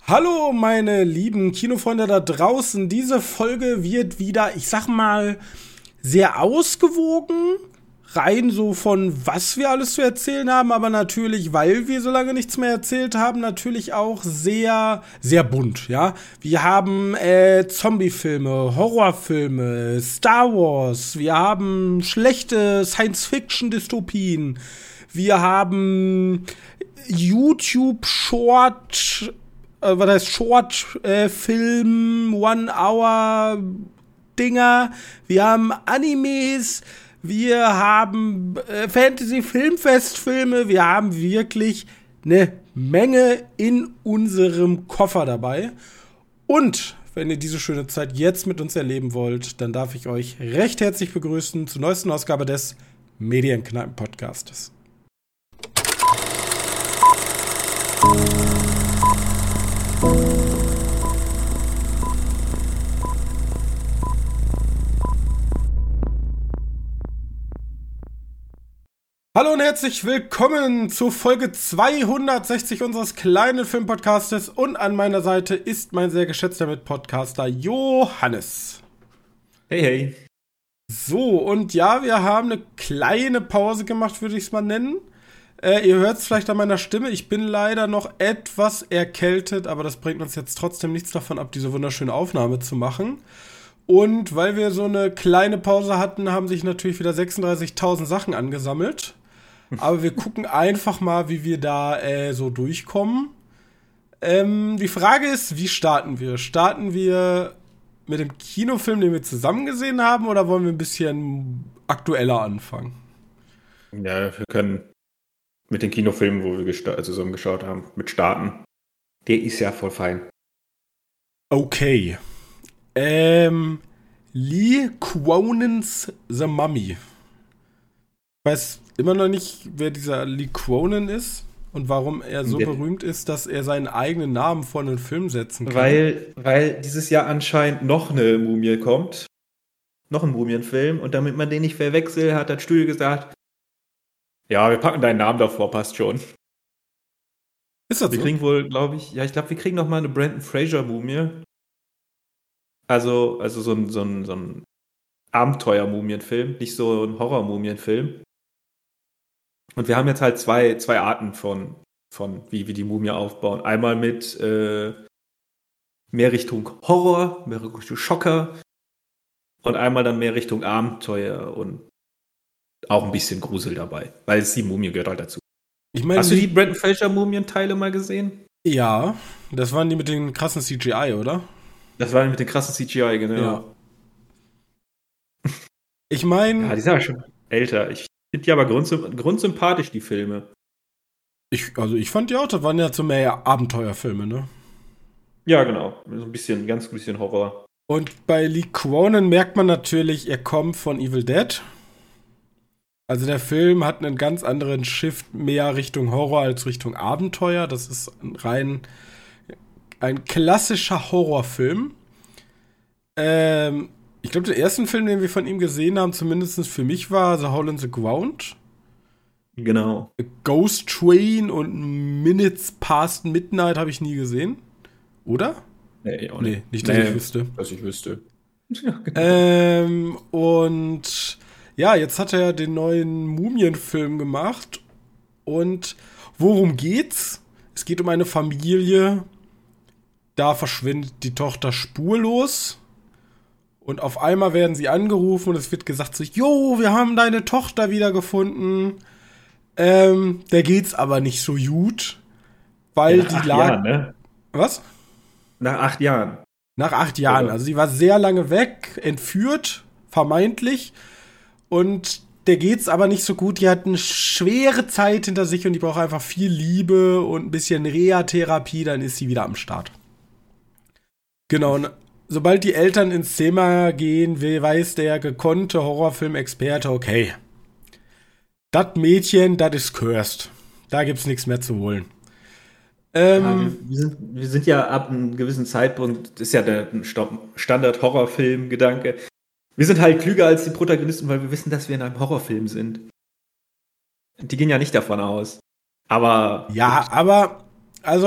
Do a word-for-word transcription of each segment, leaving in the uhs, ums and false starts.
Hallo meine lieben Kinofreunde da draußen. Diese Folge wird wieder, ich sag mal, sehr ausgewogen. Rein so von was wir alles zu erzählen haben, aber natürlich, weil wir so lange nichts mehr erzählt haben, natürlich auch sehr, sehr bunt, ja. Wir haben äh, Zombie-Filme, Horrorfilme, Star Wars, wir haben schlechte Science-Fiction-Dystopien, wir haben YouTube-Short, äh, was heißt Short-Film, äh, One-Hour-Dinger, wir haben Animes, wir haben äh, Fantasy-Filmfestfilme, wir haben wirklich eine Menge in unserem Koffer dabei. Und wenn ihr diese schöne Zeit jetzt mit uns erleben wollt, dann darf ich euch recht herzlich begrüßen zur neuesten Ausgabe des Medienkneipen-Podcastes. Hallo und herzlich willkommen zu Folge zweihundertsechzig unseres kleinen Filmpodcastes und an meiner Seite ist mein sehr geschätzter Mitpodcaster Johannes. Hey, hey. So, und ja, wir haben eine kleine Pause gemacht, würde ich es mal nennen. Äh, ihr hört es vielleicht an meiner Stimme, ich bin leider noch etwas erkältet, aber das bringt uns jetzt trotzdem nichts davon ab, diese wunderschöne Aufnahme zu machen. Und weil wir so eine kleine Pause hatten, haben sich natürlich wieder sechsunddreißigtausend Sachen angesammelt. Aber wir gucken einfach mal, wie wir da äh, so durchkommen. Ähm, die Frage ist, wie starten wir? Starten wir mit dem Kinofilm, den wir zusammen gesehen haben, oder wollen wir ein bisschen aktueller anfangen? Ja, wir können mit den Kinofilmen, wo wir gesta- zusammen geschaut haben, mit starten. Der ist ja voll fein. Okay. Ähm, Lee Kwonens The Mummy. Ich weiß immer noch nicht, wer dieser Lee Kwonen ist und warum er so Ja. berühmt ist, dass er seinen eigenen Namen vor einen Film setzen kann. Weil, weil dieses Jahr anscheinend noch eine Mumie kommt. Noch ein Mumienfilm. Und damit man den nicht verwechselt, hat das Studio gesagt, ja, wir packen deinen Namen davor, passt schon. Ist das Wir so? kriegen wohl, glaube ich, ja, ich glaube, wir kriegen noch mal eine Brandon Fraser-Mumie. Also, also so ein, so ein, so ein Abenteuer-Mumienfilm, nicht so ein Horror-Mumienfilm. Und wir haben jetzt halt zwei, zwei Arten von, von wie wir die Mumie aufbauen. Einmal mit äh, mehr Richtung Horror, mehr Richtung Schocker und einmal dann mehr Richtung Abenteuer und auch ein bisschen Grusel dabei, weil es die Mumie gehört halt dazu. Ich meine, Hast du die Brandon Fraser Mumien-Teile mal gesehen? Ja, das waren die mit den krassen C G I, oder? Das war mit den krassen C G I, genau. Ja. Ich meine, Ja, die sind aber schon älter. Ich finde die aber grundsymp- grundsympathisch, die Filme. ich, also ich fand die auch, das waren ja so mehr Abenteuerfilme, ne? Ja, genau. So ein bisschen, ganz bisschen Horror. Und bei Lee Kwonen merkt man natürlich, er kommt von Evil Dead. Also der Film hat einen ganz anderen Shift mehr Richtung Horror als Richtung Abenteuer. Das ist rein ein klassischer Horrorfilm. Ähm, ich glaube, der erste Film, den wir von ihm gesehen haben, zumindest für mich, war The Hole in the Ground. Genau. Ghost Train und Minutes Past Midnight habe ich nie gesehen. Oder? Nee, auch Nee, nicht, dass Nee, ich wüsste. Dass ich wüsste. Ja, genau. Ähm, und ja, jetzt hat er den neuen Mumienfilm gemacht. Und worum geht's? Es geht um eine Familie. Da verschwindet die Tochter spurlos. Und auf einmal werden sie angerufen und es wird gesagt so, jo, wir haben deine Tochter wiedergefunden. Ähm, der geht's aber nicht so gut. Weil Ja, nach die acht lag. Jahren, ne? Was? Nach acht Jahren. Nach acht Jahren. Oder? Also sie war sehr lange weg, entführt, vermeintlich. Und der geht's aber nicht so gut. Die hat eine schwere Zeit hinter sich und die braucht einfach viel Liebe und ein bisschen Reha-Therapie, dann ist sie wieder am Start. Genau, und sobald die Eltern ins Zimmer gehen, weiß der gekonnte Horrorfilm-Experte, okay, das Mädchen, das ist cursed. Da gibt's nichts mehr zu holen. Ähm, Ja, wir, wir, sind, wir sind ja ab einem gewissen Zeitpunkt, das ist ja der Standard-Horrorfilm-Gedanke. Wir sind halt klüger als die Protagonisten, weil wir wissen, dass wir in einem Horrorfilm sind. Die gehen ja nicht davon aus. Aber ja, aber, also,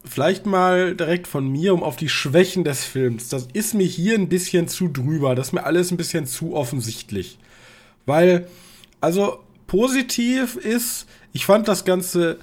vielleicht mal direkt von mir, um auf die Schwächen des Films. Das ist mir hier ein bisschen zu drüber. Das ist mir alles ein bisschen zu offensichtlich. Weil, also positiv ist, ich fand das ganze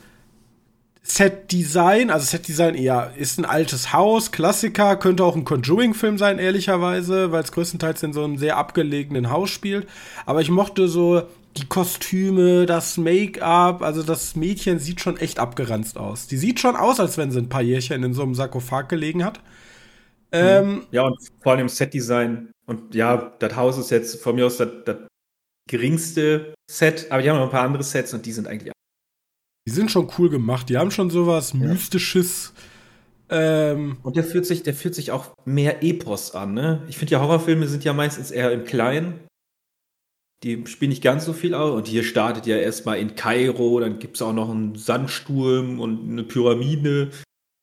Set-Design, also Set-Design eher, ist ein altes Haus, Klassiker, könnte auch ein Conjuring-Film sein, ehrlicherweise, weil es größtenteils in so einem sehr abgelegenen Haus spielt. Aber ich mochte so die Kostüme, das Make-up, also das Mädchen sieht schon echt abgeranzt aus. Die sieht schon aus, als wenn sie ein paar Jährchen in so einem Sarkophag gelegen hat. Ähm, ja, und vor allem Set-Design. Und ja, das Haus ist jetzt von mir aus das, das geringste Set, aber die haben noch ein paar andere Sets und die sind eigentlich. Die sind schon cool gemacht. Die haben schon sowas ja. Mystisches. Ähm, und der fühlt sich, der fühlt sich auch mehr Epos an, ne? Ich finde ja, Horrorfilme sind ja meistens eher im Kleinen. Die spielen nicht ganz so viel aus. Und hier startet ja erstmal in Kairo, dann gibt es auch noch einen Sandsturm und eine Pyramide.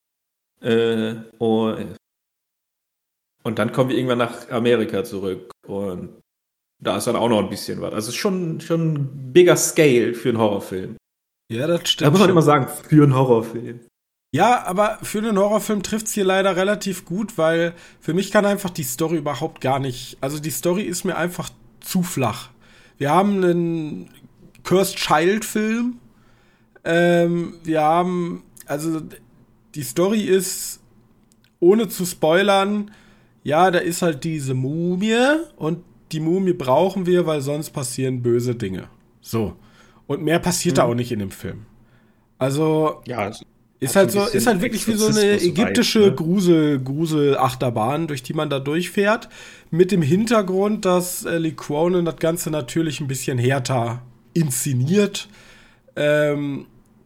Äh, und, und dann kommen wir irgendwann nach Amerika zurück. Und da ist dann auch noch ein bisschen was. Also es ist schon, schon ein bigger Scale für einen Horrorfilm. Ja, das stimmt. Da muss man schon. immer sagen, für einen Horrorfilm. Ja, aber für einen Horrorfilm trifft es hier leider relativ gut, weil für mich kann einfach die Story überhaupt gar nicht. Also die Story ist mir einfach zu flach. Wir haben einen Cursed Child-Film. Ähm, wir haben, also die Story ist, ohne zu spoilern, ja, da ist halt diese Mumie und die Mumie brauchen wir, weil sonst passieren böse Dinge. So. Und mehr passiert mhm. da auch nicht in dem Film. Also ja, ist halt so, ist halt wirklich wie so eine ägyptische ne? Grusel, Grusel-Achterbahn, durch die man da durchfährt. Mit dem Hintergrund, dass äh, Lee Cronin das Ganze natürlich ein bisschen härter inszeniert. Ähm,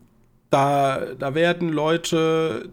da, da werden Leute,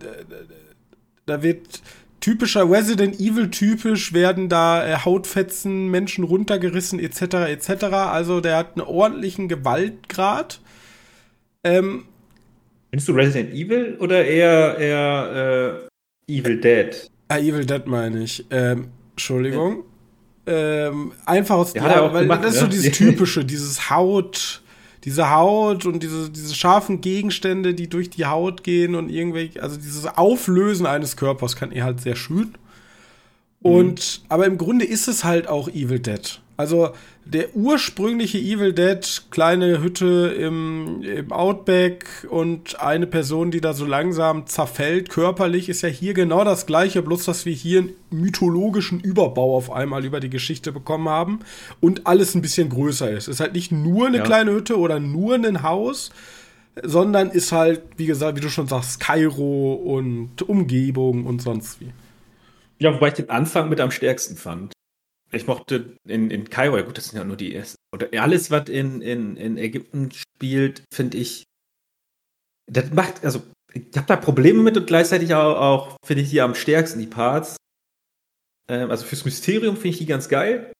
da wird typischer Resident Evil typisch werden da äh, Hautfetzen, Menschen runtergerissen et cetera et cetera. Also der hat einen ordentlichen Gewaltgrad. Ähm, Findest du Resident Evil oder eher, eher äh, Evil Dead? Ah, Evil Dead meine ich. Ähm, Entschuldigung. Ja. Ähm, einfach aus ja, ja, weil gemacht, das ist ja. so dieses typische, dieses Haut, diese Haut und diese, diese scharfen Gegenstände, die durch die Haut gehen und irgendwelche, also dieses Auflösen eines Körpers kann er halt sehr schön. Und, mhm. aber im Grunde ist es halt auch Evil Dead. Also der ursprüngliche Evil Dead, kleine Hütte im, im Outback und eine Person, die da so langsam zerfällt, körperlich, ist ja hier genau das Gleiche, bloß dass wir hier einen mythologischen Überbau auf einmal über die Geschichte bekommen haben und alles ein bisschen größer ist. Es ist halt nicht nur eine ja. kleine Hütte oder nur ein Haus, sondern ist halt, wie gesagt, wie du schon sagst, Kairo und Umgebung und sonst wie. Ja, wobei ich den Anfang mit am stärksten fand. Ich mochte in, in Kairo, ja gut, das sind ja nur die ersten. Oder alles, was in, in, in Ägypten spielt, finde ich, das macht, also ich habe da Probleme mit und gleichzeitig auch, auch finde ich die am stärksten, die Parts. Ähm, also fürs Mysterium finde ich die ganz geil.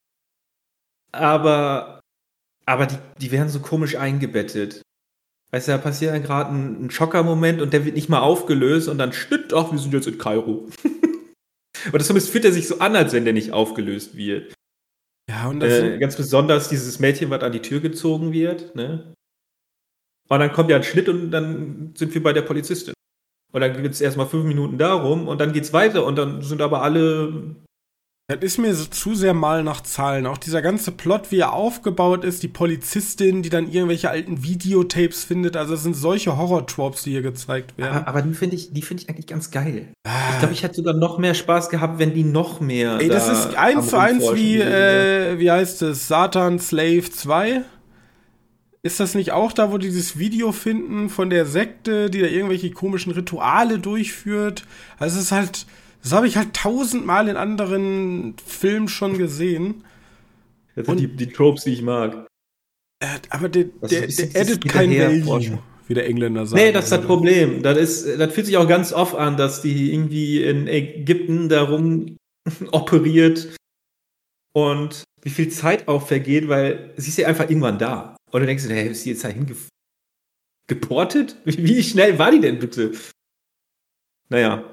Aber, aber die, die werden so komisch eingebettet. Weißt du, da passiert dann gerade ein, ein Schocker-Moment und der wird nicht mal aufgelöst und dann schnitt, ach, wir sind jetzt in Kairo. Aber zumindest fühlt er sich so an, als wenn der nicht aufgelöst wird. Ja, und das äh, ganz besonders dieses Mädchen, was an die Tür gezogen wird, ne? Und dann kommt ja ein Schnitt und dann sind wir bei der Polizistin. Und dann geht es erstmal fünf Minuten darum und dann geht's weiter und dann sind aber alle. Das ist mir so zu sehr mal nach Zahlen. Auch dieser ganze Plot, wie er aufgebaut ist, die Polizistin, die dann irgendwelche alten Videotapes findet. Also es sind solche Horror-Tropes, die hier gezeigt werden. Aber, aber die finde ich, die finde ich eigentlich ganz geil. Ah. Ich glaube, ich hätte sogar noch mehr Spaß gehabt, wenn die noch mehr. Ey, das da ist eins zu eins wie, äh, wie heißt es, Satan Slave zwei. Ist das nicht auch da, wo die dieses Video finden von der Sekte, die da irgendwelche komischen Rituale durchführt? Also es ist halt. Das habe ich halt tausendmal in anderen Filmen schon gesehen. Das sind die, die Tropes, die ich mag. Äh, aber der, der, der edit kein Value, wie der Engländer sagt. Nee, das ist das Problem. Das, ist, das fühlt sich auch ganz oft an, dass die irgendwie in Ägypten darum operiert und wie viel Zeit auch vergeht, weil sie ist ja einfach irgendwann da. Und du denkst dir, hey, ist die jetzt da hingeportet? Wie, wie schnell war die denn bitte? Naja.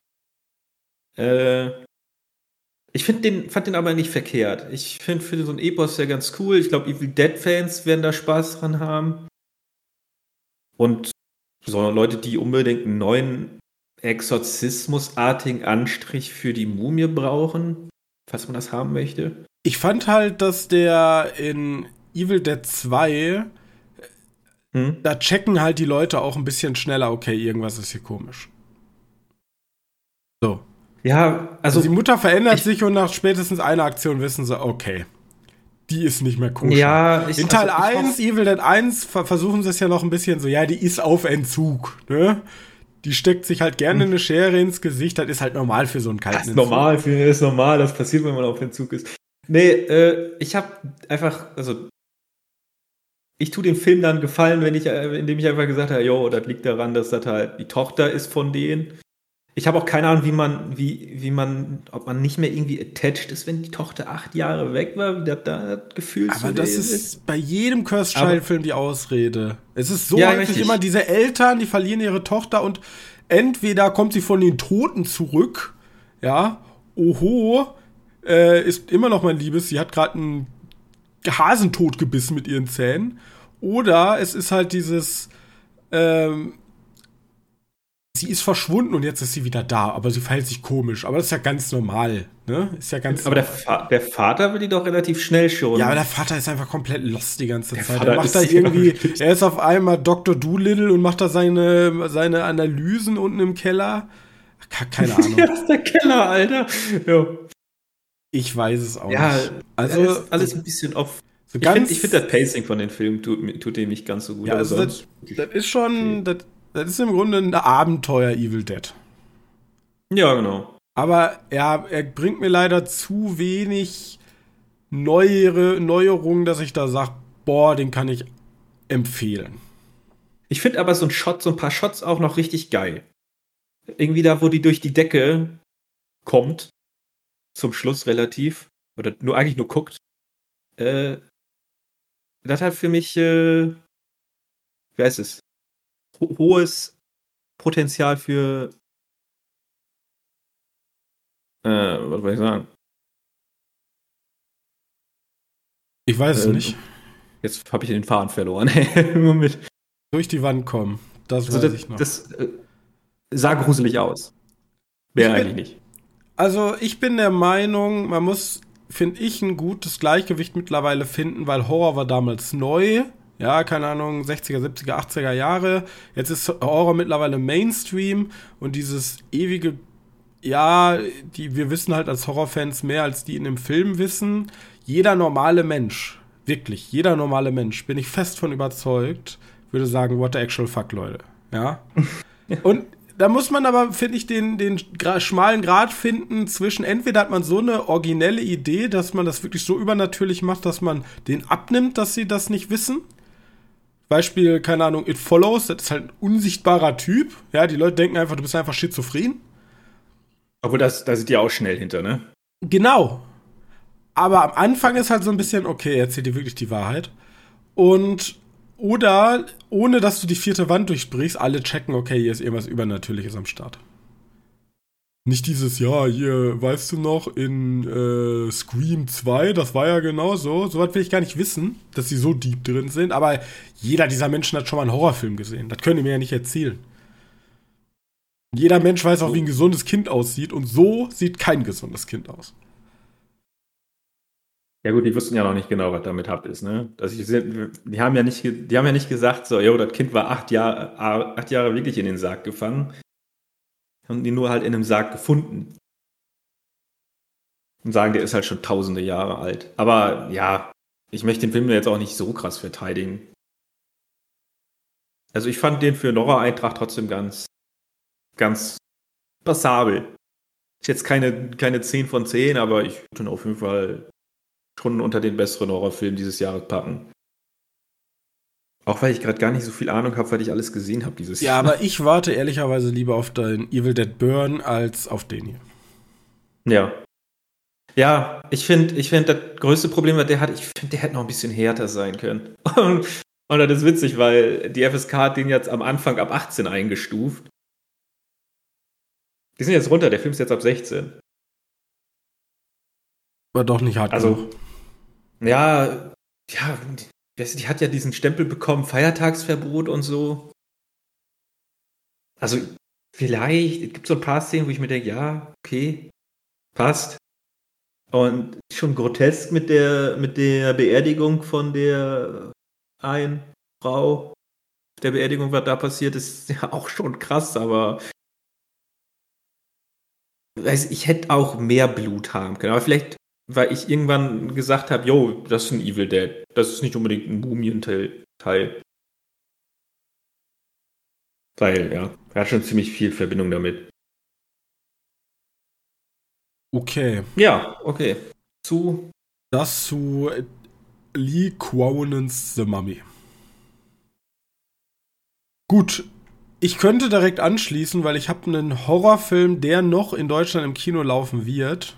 Ich find den, fand den aber nicht verkehrt. Ich finde für so ein Epos ja ganz cool. Ich glaube, Evil Dead-Fans werden da Spaß dran haben. Und so Leute, die unbedingt einen neuen exorzismusartigen Anstrich für die Mumie brauchen, falls man das haben möchte. Ich fand halt, dass der in Evil Dead zwei, hm? da checken halt die Leute auch ein bisschen schneller, okay, irgendwas ist hier komisch. So. Ja, also. also die Mutter verändert sich und nach spätestens einer Aktion wissen sie, okay, die ist nicht mehr koscher. Ja, ich, in Teil also, ich eins, hoffe, Evil Dead eins, versuchen sie es ja noch ein bisschen so, ja, die ist auf Entzug, ne? Die steckt sich halt gerne eine Schere ins Gesicht, das ist halt normal für so einen kalten Entzug. Das ist normal, für ist normal, das passiert, wenn man auf Entzug ist. Nee, äh, ich hab einfach, also, ich tue dem Film dann Gefallen, wenn ich, indem ich einfach gesagt habe, jo, das liegt daran, dass das halt die Tochter ist von denen. Ich habe auch keine Ahnung, wie man, wie, wie man, ob man nicht mehr irgendwie attached ist, wenn die Tochter acht Jahre weg war, wie das da gefühlt Aber das ist, ist bei jedem Cursed Child-Film die Ausrede. Es ist so ja, häufig richtig. immer diese Eltern, die verlieren ihre Tochter und entweder kommt sie von den Toten zurück, ja, oho, äh, ist immer noch mein Liebes, sie hat gerade einen Hasentod gebissen mit ihren Zähnen, oder es ist halt dieses, ähm, sie ist verschwunden und jetzt ist sie wieder da, aber sie verhält sich komisch. Aber das ist ja ganz normal, ne? Ist ja ganz aber der, Fa- der Vater will die doch relativ schnell schon. Ja, aber der Vater ist einfach komplett lost die ganze der Zeit. Vater Er macht da irgendwie, er ist auf einmal Doktor Doolittle und macht da seine, seine Analysen unten im Keller. Keine Ahnung. Ja, das ist der Keller, Alter. Ja. Ich weiß es auch ja, nicht. Also alles, alles ein bisschen off. So ich finde, find, das Pacing von den Filmen tut, tut dem nicht ganz so gut. Ja, also das, das ist schon, das, das ist im Grunde ein Abenteuer Evil Dead. Ja, genau. Aber ja, er bringt mir leider zu wenig neuere Neuerungen, dass ich da sage, boah, den kann ich empfehlen. Ich finde aber so ein Shot, so ein paar Shots auch noch richtig geil. Irgendwie da, wo die durch die Decke kommt, zum Schluss relativ, oder nur eigentlich nur guckt, äh, das hat für mich, äh, wie heißt es, ho- hohes Potenzial für, äh, was soll ich sagen? Ich weiß äh, es nicht. Jetzt habe ich den Faden verloren. Moment. Durch die Wand kommen, das Also weiß das, ich noch. Das äh, sah gruselig aus. Wäre eigentlich nicht. Also ich bin der Meinung, man muss, finde ich, ein gutes Gleichgewicht mittlerweile finden, weil Horror war damals neu. Ja, keine Ahnung, sechziger, siebziger, achtziger Jahre. Jetzt ist Horror mittlerweile Mainstream und dieses ewige, ja, die, wir wissen halt als Horrorfans mehr, als die in dem Film wissen. Jeder normale Mensch, wirklich, jeder normale Mensch, bin ich fest von überzeugt, würde sagen, what the actual fuck, Leute. Ja. Und da muss man aber, finde ich, den, den gra- schmalen Grat finden zwischen, entweder hat man so eine originelle Idee, dass man das wirklich so übernatürlich macht, dass man den abnimmt, dass sie das nicht wissen. Beispiel, keine Ahnung, It Follows, das ist halt ein unsichtbarer Typ. Ja, die Leute denken einfach, du bist einfach schizophren. Obwohl, das, da sind die auch schnell hinter, ne? Genau. Aber am Anfang ist halt so ein bisschen, okay, er erzählt dir wirklich die Wahrheit. Und oder, ohne dass du die vierte Wand durchbrichst, alle checken, okay, hier ist irgendwas Übernatürliches am Start. Nicht dieses, ja, hier, weißt du noch, in äh, Scream zwei, das war ja genau so. Soweit will ich gar nicht wissen, dass sie so deep drin sind. Aber jeder dieser Menschen hat schon mal einen Horrorfilm gesehen. Das können die mir ja nicht erzählen. Jeder Mensch weiß auch, wie ein gesundes Kind aussieht. Und so sieht kein gesundes Kind aus. Ja gut, die wussten ja noch nicht genau, was damit ab ist, ne? Also ich, die haben ja nicht, die haben ja nicht gesagt, so, jo, das Kind war acht Jahre, acht Jahre wirklich in den Sarg gefangen. Haben die nur halt in einem Sarg gefunden. Und sagen, der ist halt schon tausende Jahre alt. Aber ja, ich möchte den Film jetzt auch nicht so krass verteidigen. Also ich fand den für Horror-Eintrag trotzdem ganz, ganz passabel. Ist jetzt keine, keine zehn von zehn, aber ich würde ihn auf jeden Fall schon unter den besseren Horrorfilmen dieses Jahres packen. Auch weil ich gerade gar nicht so viel Ahnung habe, weil ich alles gesehen habe dieses Ja, Jahr. aber ich warte ehrlicherweise lieber auf den Evil Dead Burn als auf den hier. Ja. Ja, ich finde, ich finde, das größte Problem, was der hat, ich finde, der hätte noch ein bisschen härter sein können. Und, und das ist witzig, weil die F S K hat den jetzt am Anfang ab achtzehn eingestuft. Die sind jetzt runter, der Film ist jetzt ab sechzehn. Aber doch nicht hart Also, genug. ja, ja, die, die hat ja diesen Stempel bekommen, Feiertagsverbot und so. Also, vielleicht, es gibt so ein paar Szenen, wo ich mir denke, ja, okay, passt. Und schon grotesk mit der, mit der Beerdigung von der einen Frau. Der Beerdigung, was da passiert, ist ja auch schon krass, aber weiß, ich hätte auch mehr Blut haben können. Aber vielleicht, weil ich irgendwann gesagt habe, yo, das ist ein Evil Dead. Das ist nicht unbedingt ein Mumienteil. Weil, ja, er hat schon ziemlich viel Verbindung damit. Okay. Ja, okay. Zu. Das zu Lee Kwonens The Mummy. Gut, ich könnte direkt anschließen, weil ich habe einen Horrorfilm, der noch in Deutschland im Kino laufen wird.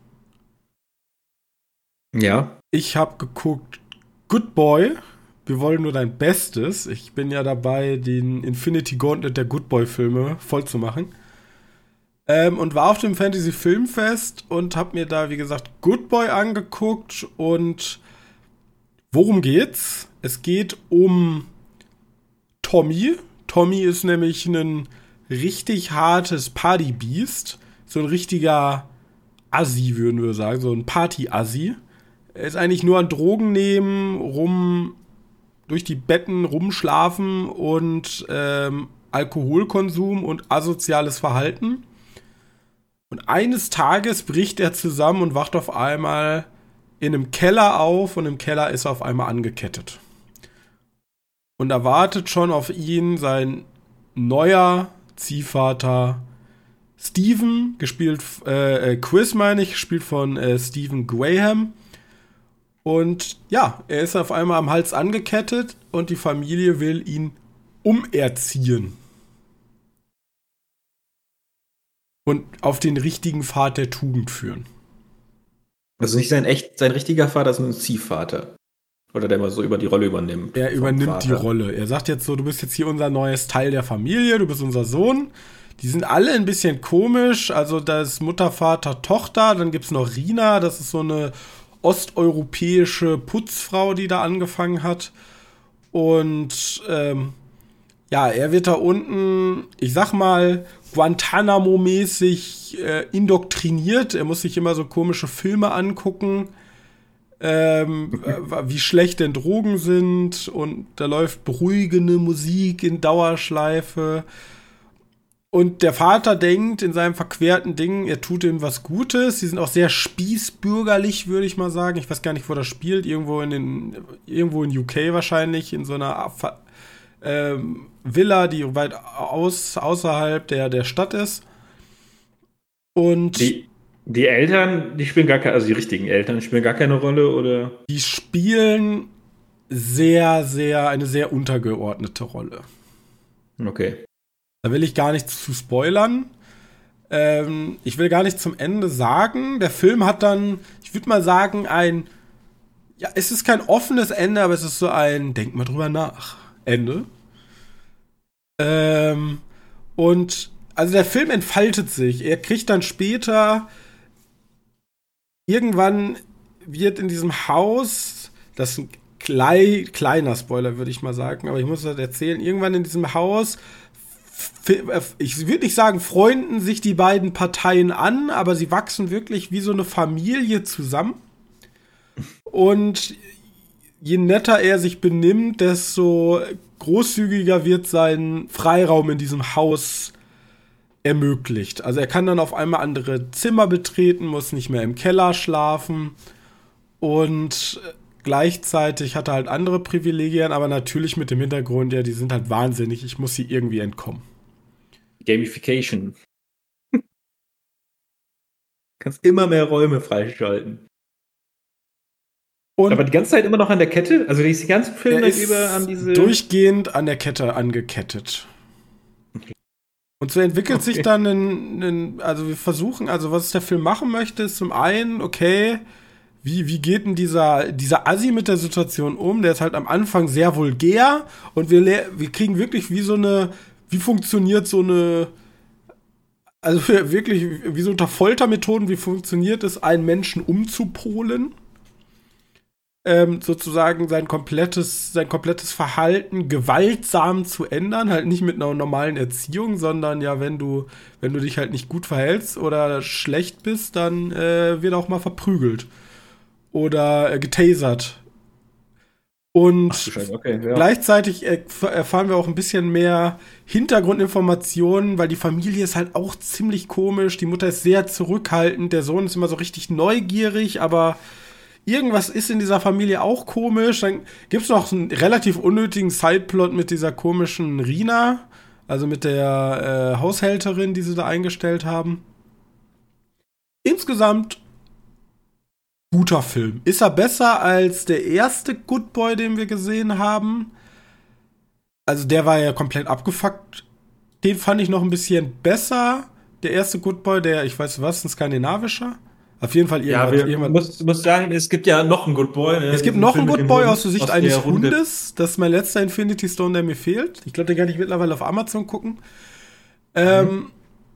Ja. Ich habe geguckt Good Boy. Wir wollen nur dein Bestes. Ich bin ja dabei, den Infinity Gauntlet der Good Boy Filme voll zu machen. Ähm, und war auf dem Fantasy Filmfest und habe mir da, wie gesagt, Good Boy angeguckt. Und worum geht's? Es geht um Tommy. Tommy ist nämlich ein richtig hartes Party-Beast. So ein richtiger Assi, würden wir sagen. So ein Party-Assi. Er ist eigentlich nur an Drogen nehmen, rum durch die Betten rumschlafen und ähm, Alkoholkonsum und asoziales Verhalten. Und eines Tages bricht er zusammen und wacht auf einmal in einem Keller auf und im Keller ist er auf einmal angekettet. Und da wartet schon auf ihn sein neuer Ziehvater Steven, gespielt, äh, Quiz meine ich, gespielt von äh, Stephen Graham. Und ja, er ist auf einmal am Hals angekettet und die Familie will ihn umerziehen. Und auf den richtigen Pfad der Tugend führen. Also nicht sein echt, sein richtiger Vater, sondern ein Ziehvater. Oder der mal so über die Rolle übernimmt. Er übernimmt die Rolle. Er sagt jetzt so, du bist jetzt hier unser neues Teil der Familie, du bist unser Sohn. Die sind alle ein bisschen komisch. Also da ist Mutter, Vater, Tochter. Dann gibt's noch Rina, das ist so eine osteuropäische Putzfrau, die da angefangen hat. Und ähm, ja, er wird da unten, ich sag mal, Guantanamo-mäßig äh, indoktriniert. Er muss sich immer so komische Filme angucken, ähm, wie schlecht denn Drogen sind. Und da läuft beruhigende Musik in Dauerschleife. Und der Vater denkt in seinem verquerten Ding, er tut ihm was Gutes. Sie sind auch sehr spießbürgerlich, würde ich mal sagen. Ich weiß gar nicht, wo das spielt. Irgendwo in den, irgendwo in U K wahrscheinlich, in so einer ähm, Villa, die weit aus, außerhalb der, der Stadt ist. Und die, die Eltern, die spielen gar keine, also die richtigen Eltern, spielen gar keine Rolle, oder? Die spielen sehr, sehr, eine sehr untergeordnete Rolle. Okay. Da will ich gar nichts zu spoilern. Ähm, ich will gar nichts zum Ende sagen. Der Film hat dann, ich würde mal sagen, ein, ja, es ist kein offenes Ende, aber es ist so ein, denk mal drüber nach, Ende. Ähm, und, also der Film entfaltet sich. Er kriegt dann später, irgendwann wird in diesem Haus, das ist ein klei, kleiner Spoiler, würde ich mal sagen, aber ich muss das erzählen, irgendwann in diesem Haus, ich würde nicht sagen, freunden sich die beiden Parteien an, aber sie wachsen wirklich wie so eine Familie zusammen. Und je netter er sich benimmt, desto großzügiger wird sein Freiraum in diesem Haus ermöglicht. Also er kann dann auf einmal andere Zimmer betreten, muss nicht mehr im Keller schlafen und gleichzeitig hat er halt andere Privilegien, aber natürlich mit dem Hintergrund, ja, die sind halt wahnsinnig, ich muss sie irgendwie entkommen. Gamification. Kannst immer mehr Räume freischalten. Und aber die ganze Zeit immer noch an der Kette? Also die ist die ganzen Filme ist über an diese... durchgehend an der Kette angekettet. Okay. Und so entwickelt okay. sich dann ein, ein, also wir versuchen, also was der Film machen möchte, ist zum einen, okay, Wie, wie geht denn dieser, dieser Assi mit der Situation um? Der ist halt am Anfang sehr vulgär und wir, wir kriegen wirklich wie so eine, wie funktioniert so eine, also wirklich wie so unter Foltermethoden, wie funktioniert es, einen Menschen umzupolen? ähm, sozusagen sein komplettes, sein komplettes Verhalten gewaltsam zu ändern, halt nicht mit einer normalen Erziehung, sondern ja, wenn du, wenn du dich halt nicht gut verhältst oder schlecht bist, dann äh, wird auch mal verprügelt oder äh, getasert. Und Ach, okay, ja. gleichzeitig erfahren wir auch ein bisschen mehr Hintergrundinformationen, weil die Familie ist halt auch ziemlich komisch. Die Mutter ist sehr zurückhaltend, der Sohn ist immer so richtig neugierig, aber irgendwas ist in dieser Familie auch komisch. Dann gibt es noch einen relativ unnötigen Sideplot mit dieser komischen Rina, also mit der äh, Haushälterin, die sie da eingestellt haben. Insgesamt guter Film. Ist er besser als der erste Good Boy, den wir gesehen haben? Also der war ja komplett abgefuckt. Den fand ich noch ein bisschen besser. Der erste Good Boy, der, ich weiß was, ein skandinavischer. Auf jeden Fall irgendwann. Ja, wir irgendwann muss, muss sagen, es gibt ja noch einen Good Boy. Ne? Es gibt noch einen Good Boy aus der Sicht aus eines Hundes. Das ist mein letzter Infinity Stone, der mir fehlt. Ich glaube, den kann ich mittlerweile auf Amazon gucken. Mhm. Ähm,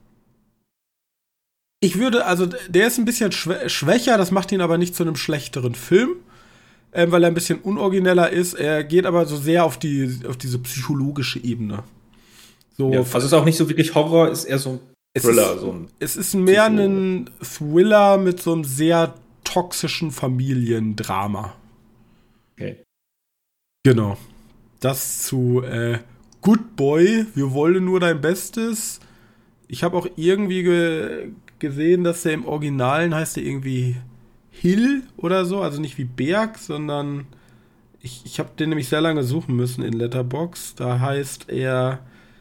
Ich würde, also der ist ein bisschen schwä- schwächer, das macht ihn aber nicht zu einem schlechteren Film, ähm, weil er ein bisschen unorigineller ist. Er geht aber so sehr auf die auf diese psychologische Ebene. So, ja, also es ist auch nicht so wirklich Horror, ist eher so ein Thriller. Es ist, so ein es ist mehr Psycho- ein Thriller mit so einem sehr toxischen Familiendrama. Okay. Genau. Das zu äh, Good Boy, wir wollen nur dein Bestes. Ich habe auch irgendwie ge- gesehen, dass der im Originalen heißt der irgendwie Hill oder so, also nicht wie Berg, sondern ich, ich habe den nämlich sehr lange suchen müssen in Letterboxd. Da heißt er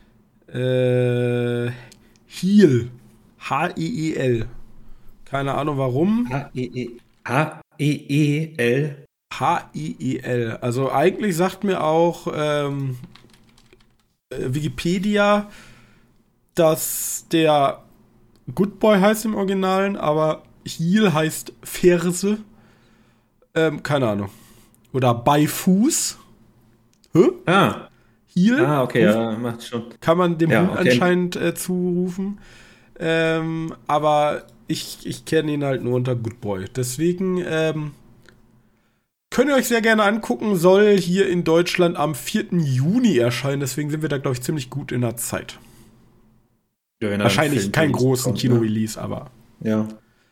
äh, Heel. H E E L. Keine Ahnung warum. H E E H E E L. H I E L. Also eigentlich sagt mir auch ähm, Wikipedia, dass der Good Boy heißt im Originalen, aber Heel heißt Ferse. Ähm, keine Ahnung. Oder Beifuß. Hä? Ah. Heel. Ah, okay, Ruf, ja, macht schon. Kann man dem ja, Hund okay. anscheinend äh, zurufen. Ähm, aber ich, ich kenne ihn halt nur unter Good Boy. Deswegen ähm, könnt ihr euch sehr gerne angucken. Soll hier in Deutschland am vierten Juni erscheinen. Deswegen sind wir da, glaube ich, ziemlich gut in der Zeit. Ja, wahrscheinlich kein großen Kino-Release, ja. aber. Ja.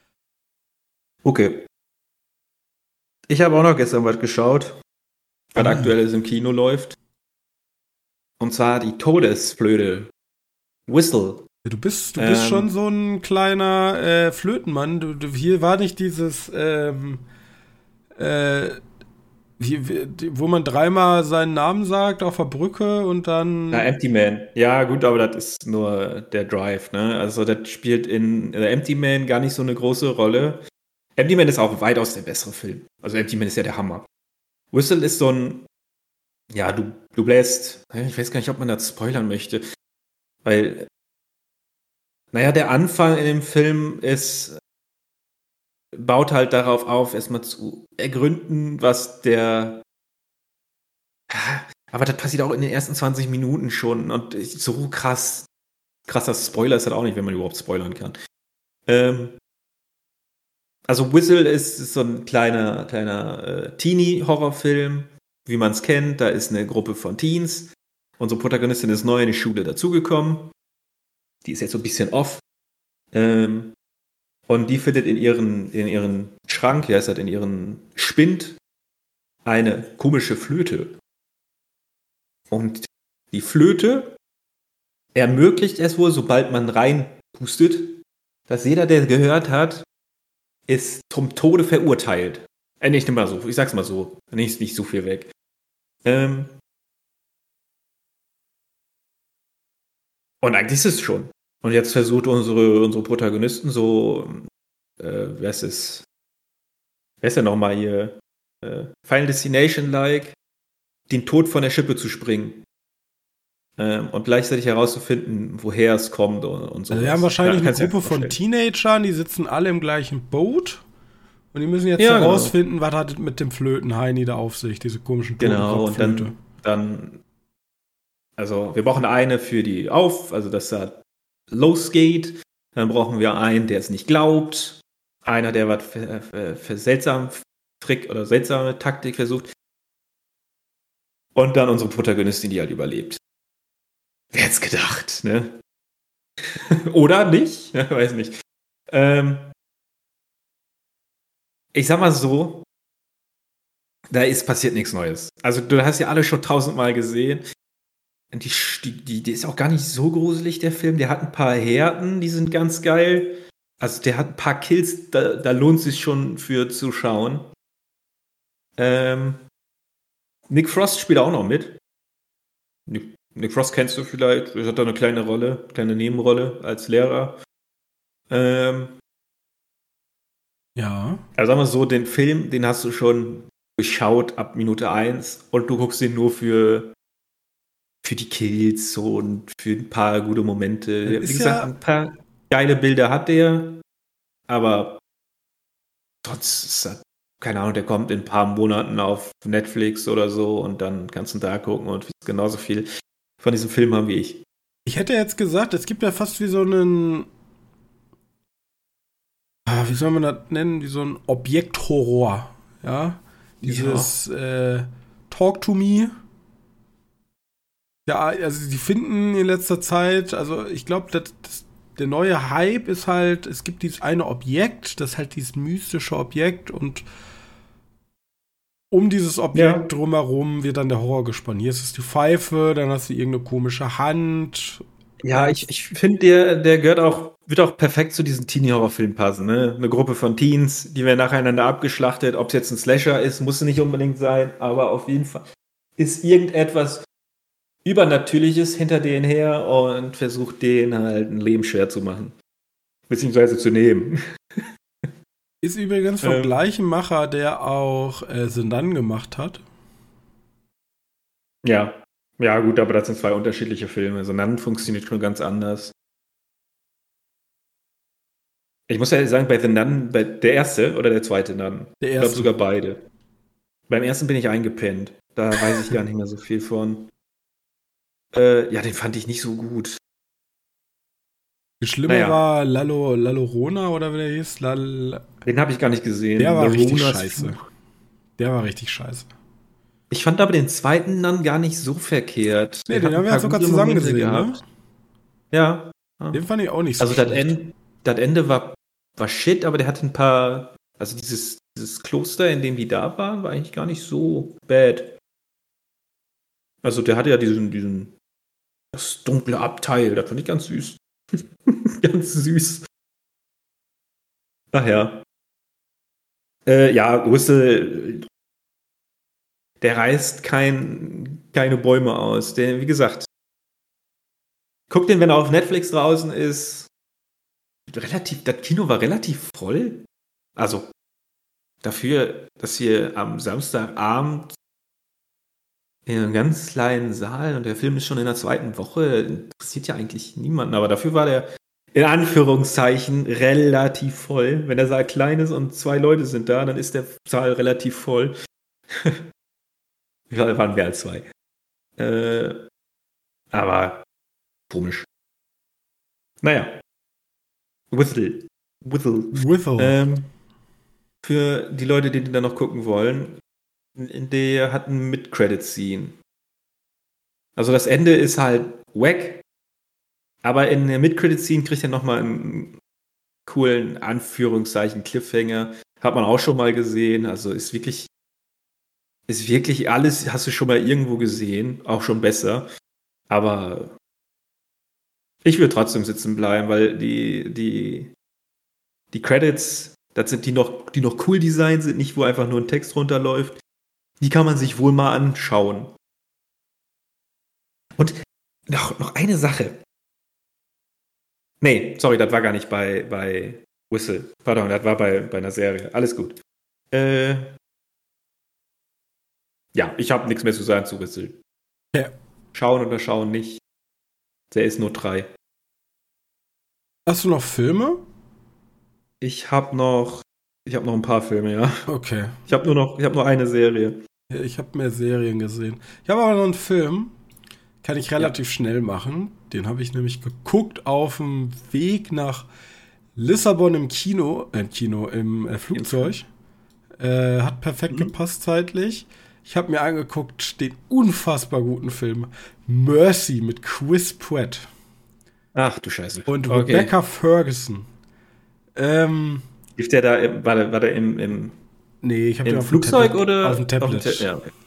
Okay. Ich habe auch noch gestern was geschaut, was ah. aktuell im Kino läuft. Und zwar die Todesflöte. Whistle. Du bist, du bist ähm, schon so ein kleiner äh, Flötenmann. Du, du, hier war nicht dieses, ähm, äh, wie, wie, wo man dreimal seinen Namen sagt auf der Brücke und dann. Na, Empty Man. Ja, gut, aber das ist nur der Drive, ne? Also, das spielt in äh, Empty Man gar nicht so eine große Rolle. Empty Man ist auch weitaus der bessere Film. Also, Empty Man ist ja der Hammer. Whistle ist so ein. Ja, du, du bläst. Ich weiß gar nicht, ob man das spoilern möchte. Weil. Naja, der Anfang in dem Film ist. Baut halt darauf auf, erstmal zu ergründen, was der. Aber das passiert auch in den ersten zwanzig Minuten schon. Und so krass. Krasser Spoiler ist das auch nicht, wenn man überhaupt spoilern kann. Ähm, also Whistle ist so ein kleiner, kleiner äh, Teenie-Horrorfilm, wie man es kennt. Da ist eine Gruppe von Teens. Unsere Protagonistin ist neu in die Schule dazugekommen. Die ist jetzt so ein bisschen off. Ähm, Und die findet in ihren, in ihren Schrank, ja, ist halt in ihren Spind, eine komische Flöte. Und die Flöte ermöglicht es wohl, sobald man reinpustet, dass jeder, der gehört hat, ist zum Tode verurteilt. Äh, nicht immer so, ich sag's mal so, nicht, nicht so viel weg. Ähm Und eigentlich ist es schon. Und jetzt versucht unsere, unsere Protagonisten so, äh, wer ist es? Wer ist denn nochmal hier? Äh, Final Destination-like, den Tod von der Schippe zu springen. Ähm, und gleichzeitig herauszufinden, woher es kommt und, und so. Also wir haben wahrscheinlich ja, eine Gruppe von Teenagern, die sitzen alle im gleichen Boot. Und die müssen jetzt ja, herausfinden, genau. was hat mit dem Flöten-Heini da auf sich, diese komischen Genau, und dann, dann, also wir brauchen eine für die Auf, also dass da losgeht. Dann brauchen wir einen, der es nicht glaubt. Einer, der was für, für, für seltsam Trick oder seltsame Taktik versucht. Und dann unsere Protagonistin, die halt überlebt. Wer hätte es gedacht, ne? Oder nicht? Ja, weiß nicht. Ähm, ich sag mal so, da ist passiert nichts Neues. Also du hast ja alle schon tausendmal gesehen. Die, die, die ist auch gar nicht so gruselig, der Film. Der hat ein paar Härten, die sind ganz geil. Also der hat ein paar Kills, da, da lohnt es sich schon für zu schauen. Ähm, Nick Frost spielt auch noch mit. Nick, Nick Frost kennst du vielleicht. Er hat da eine kleine Rolle, kleine Nebenrolle als Lehrer. Ähm, ja. Also sagen wir so, den Film, den hast du schon durchschaut ab Minute eins und du guckst ihn nur für, für die Kills und für ein paar gute Momente. Das Wie ist gesagt, ja ein paar geile Bilder hat der, aber trotz, keine Ahnung, der kommt in ein paar Monaten auf Netflix oder so und dann kannst du da gucken und genauso viel von diesem Film haben wie ich. Ich hätte jetzt gesagt, es gibt ja fast wie so einen, wie soll man das nennen, wie so ein Objekthorror, ja, dieses ja. äh, Talk to Me. Ja, also die finden in letzter Zeit, also ich glaube, das, das, der neue Hype ist halt, es gibt dieses eine Objekt, das ist halt dieses mystische Objekt und um dieses Objekt ja. drumherum wird dann der Horror gesponnen. Hier ist es die Pfeife, dann hast du irgendeine komische Hand. Ja, ich, ich finde, der, der gehört auch, wird auch perfekt zu diesen Teenie-Horror-Filmen passen, ne? Eine Gruppe von Teens, die werden nacheinander abgeschlachtet. Ob es jetzt ein Slasher ist, muss es nicht unbedingt sein, aber auf jeden Fall ist irgendetwas Übernatürliches hinter denen her und versucht denen halt ein Leben schwer zu machen. Beziehungsweise zu nehmen. Ist übrigens vom ähm, gleichen Macher, der auch äh, The Nun gemacht hat. Ja. Ja, gut, aber das sind zwei unterschiedliche Filme. So Nun funktioniert schon ganz anders. Ich muss ja sagen, bei The Nun, bei der erste oder der zweite Nun? Der erste. Ich glaube sogar beide. Beim ersten bin ich eingepennt. Da weiß ich gar nicht mehr so viel von. Äh, ja, den fand ich nicht so gut. Die Schlimme naja. war Lalo, Lalorona oder wie der hieß. Lal den habe ich gar nicht gesehen. Der war Lalonas richtig scheiße. Der war richtig scheiße. Ich fand aber den zweiten dann gar nicht so verkehrt. Nee, den haben wir ja sogar zusammen gesehen, ne? Ja. ja. Den fand ich auch nicht so Also das Ende, das Ende war, war shit, aber der hatte ein paar, also dieses, dieses Kloster, in dem die da waren, war eigentlich gar nicht so bad. Also der hatte ja diesen, diesen, das dunkle Abteil, das fand ich ganz süß. Ganz süß. Ach ja. Äh, ja, Whistle, der reißt kein, keine Bäume aus. Der, wie gesagt, guck den, wenn er auf Netflix draußen ist. Relativ, das Kino war relativ voll. Also, dafür, dass hier am Samstagabend in einem ganz kleinen Saal und der Film ist schon in der zweiten Woche, interessiert ja eigentlich niemanden, aber dafür war der in Anführungszeichen relativ voll. Wenn der Saal klein ist und zwei Leute sind da, dann ist der Saal relativ voll. Wir waren mehr als zwei. Äh, aber komisch. Naja. Whistle. Whistle. Whistle. Ähm, für die Leute, die da noch gucken wollen, der hat einen Mid-Credit-Scene. Also das Ende ist halt wack, aber in der Mid-Credit-Scene kriegt er nochmal einen coolen, Anführungszeichen, Cliffhanger. Hat man auch schon mal gesehen. Also ist wirklich Ist wirklich alles, hast du schon mal irgendwo gesehen, auch schon besser. Aber ich würde trotzdem sitzen bleiben, weil die, die, die Credits, das sind die noch, die noch cool designt sind, nicht wo einfach nur ein Text runterläuft. Die kann man sich wohl mal anschauen. Und noch, noch eine Sache. Nee, sorry, das war gar nicht bei, bei Whistle. Pardon, das war bei, bei einer Serie. Alles gut. Äh, Ja, ich habe nichts mehr zu sagen zu Whistle. Ja. Schauen oder schauen nicht. Der ist nur drei. Hast du noch Filme? Ich habe noch, ich habe noch ein paar Filme, ja. Okay. Ich habe nur noch, ich habe nur eine Serie. Ja, ich habe mehr Serien gesehen. Ich habe aber noch einen Film, kann ich relativ ja. schnell machen. Den habe ich nämlich geguckt auf dem Weg nach Lissabon im Kino, äh, Kino im äh, Flugzeug. Äh, hat perfekt mhm. gepasst zeitlich. Ich habe mir angeguckt den unfassbar guten Film Mercy mit Chris Pratt. Ach du Scheiße. Und okay. Rebecca Ferguson. Ähm, Lief der da, im, war der, war der im, im, nee, ich habe im den auf Flugzeug Tablet, oder auf dem Tablet? Auf dem Ta- ja, okay.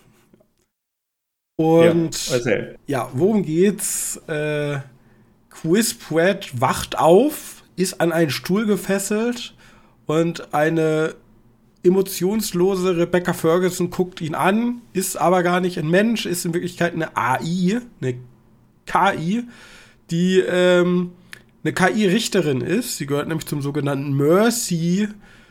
Und ja, ja, worum geht's? Äh, Chris Pratt wacht auf, ist an einen Stuhl gefesselt und eine emotionslose Rebecca Ferguson guckt ihn an, ist aber gar nicht ein Mensch, ist in Wirklichkeit eine A I, eine K I, die ähm, eine K I-Richterin ist. Sie gehört nämlich zum sogenannten Mercy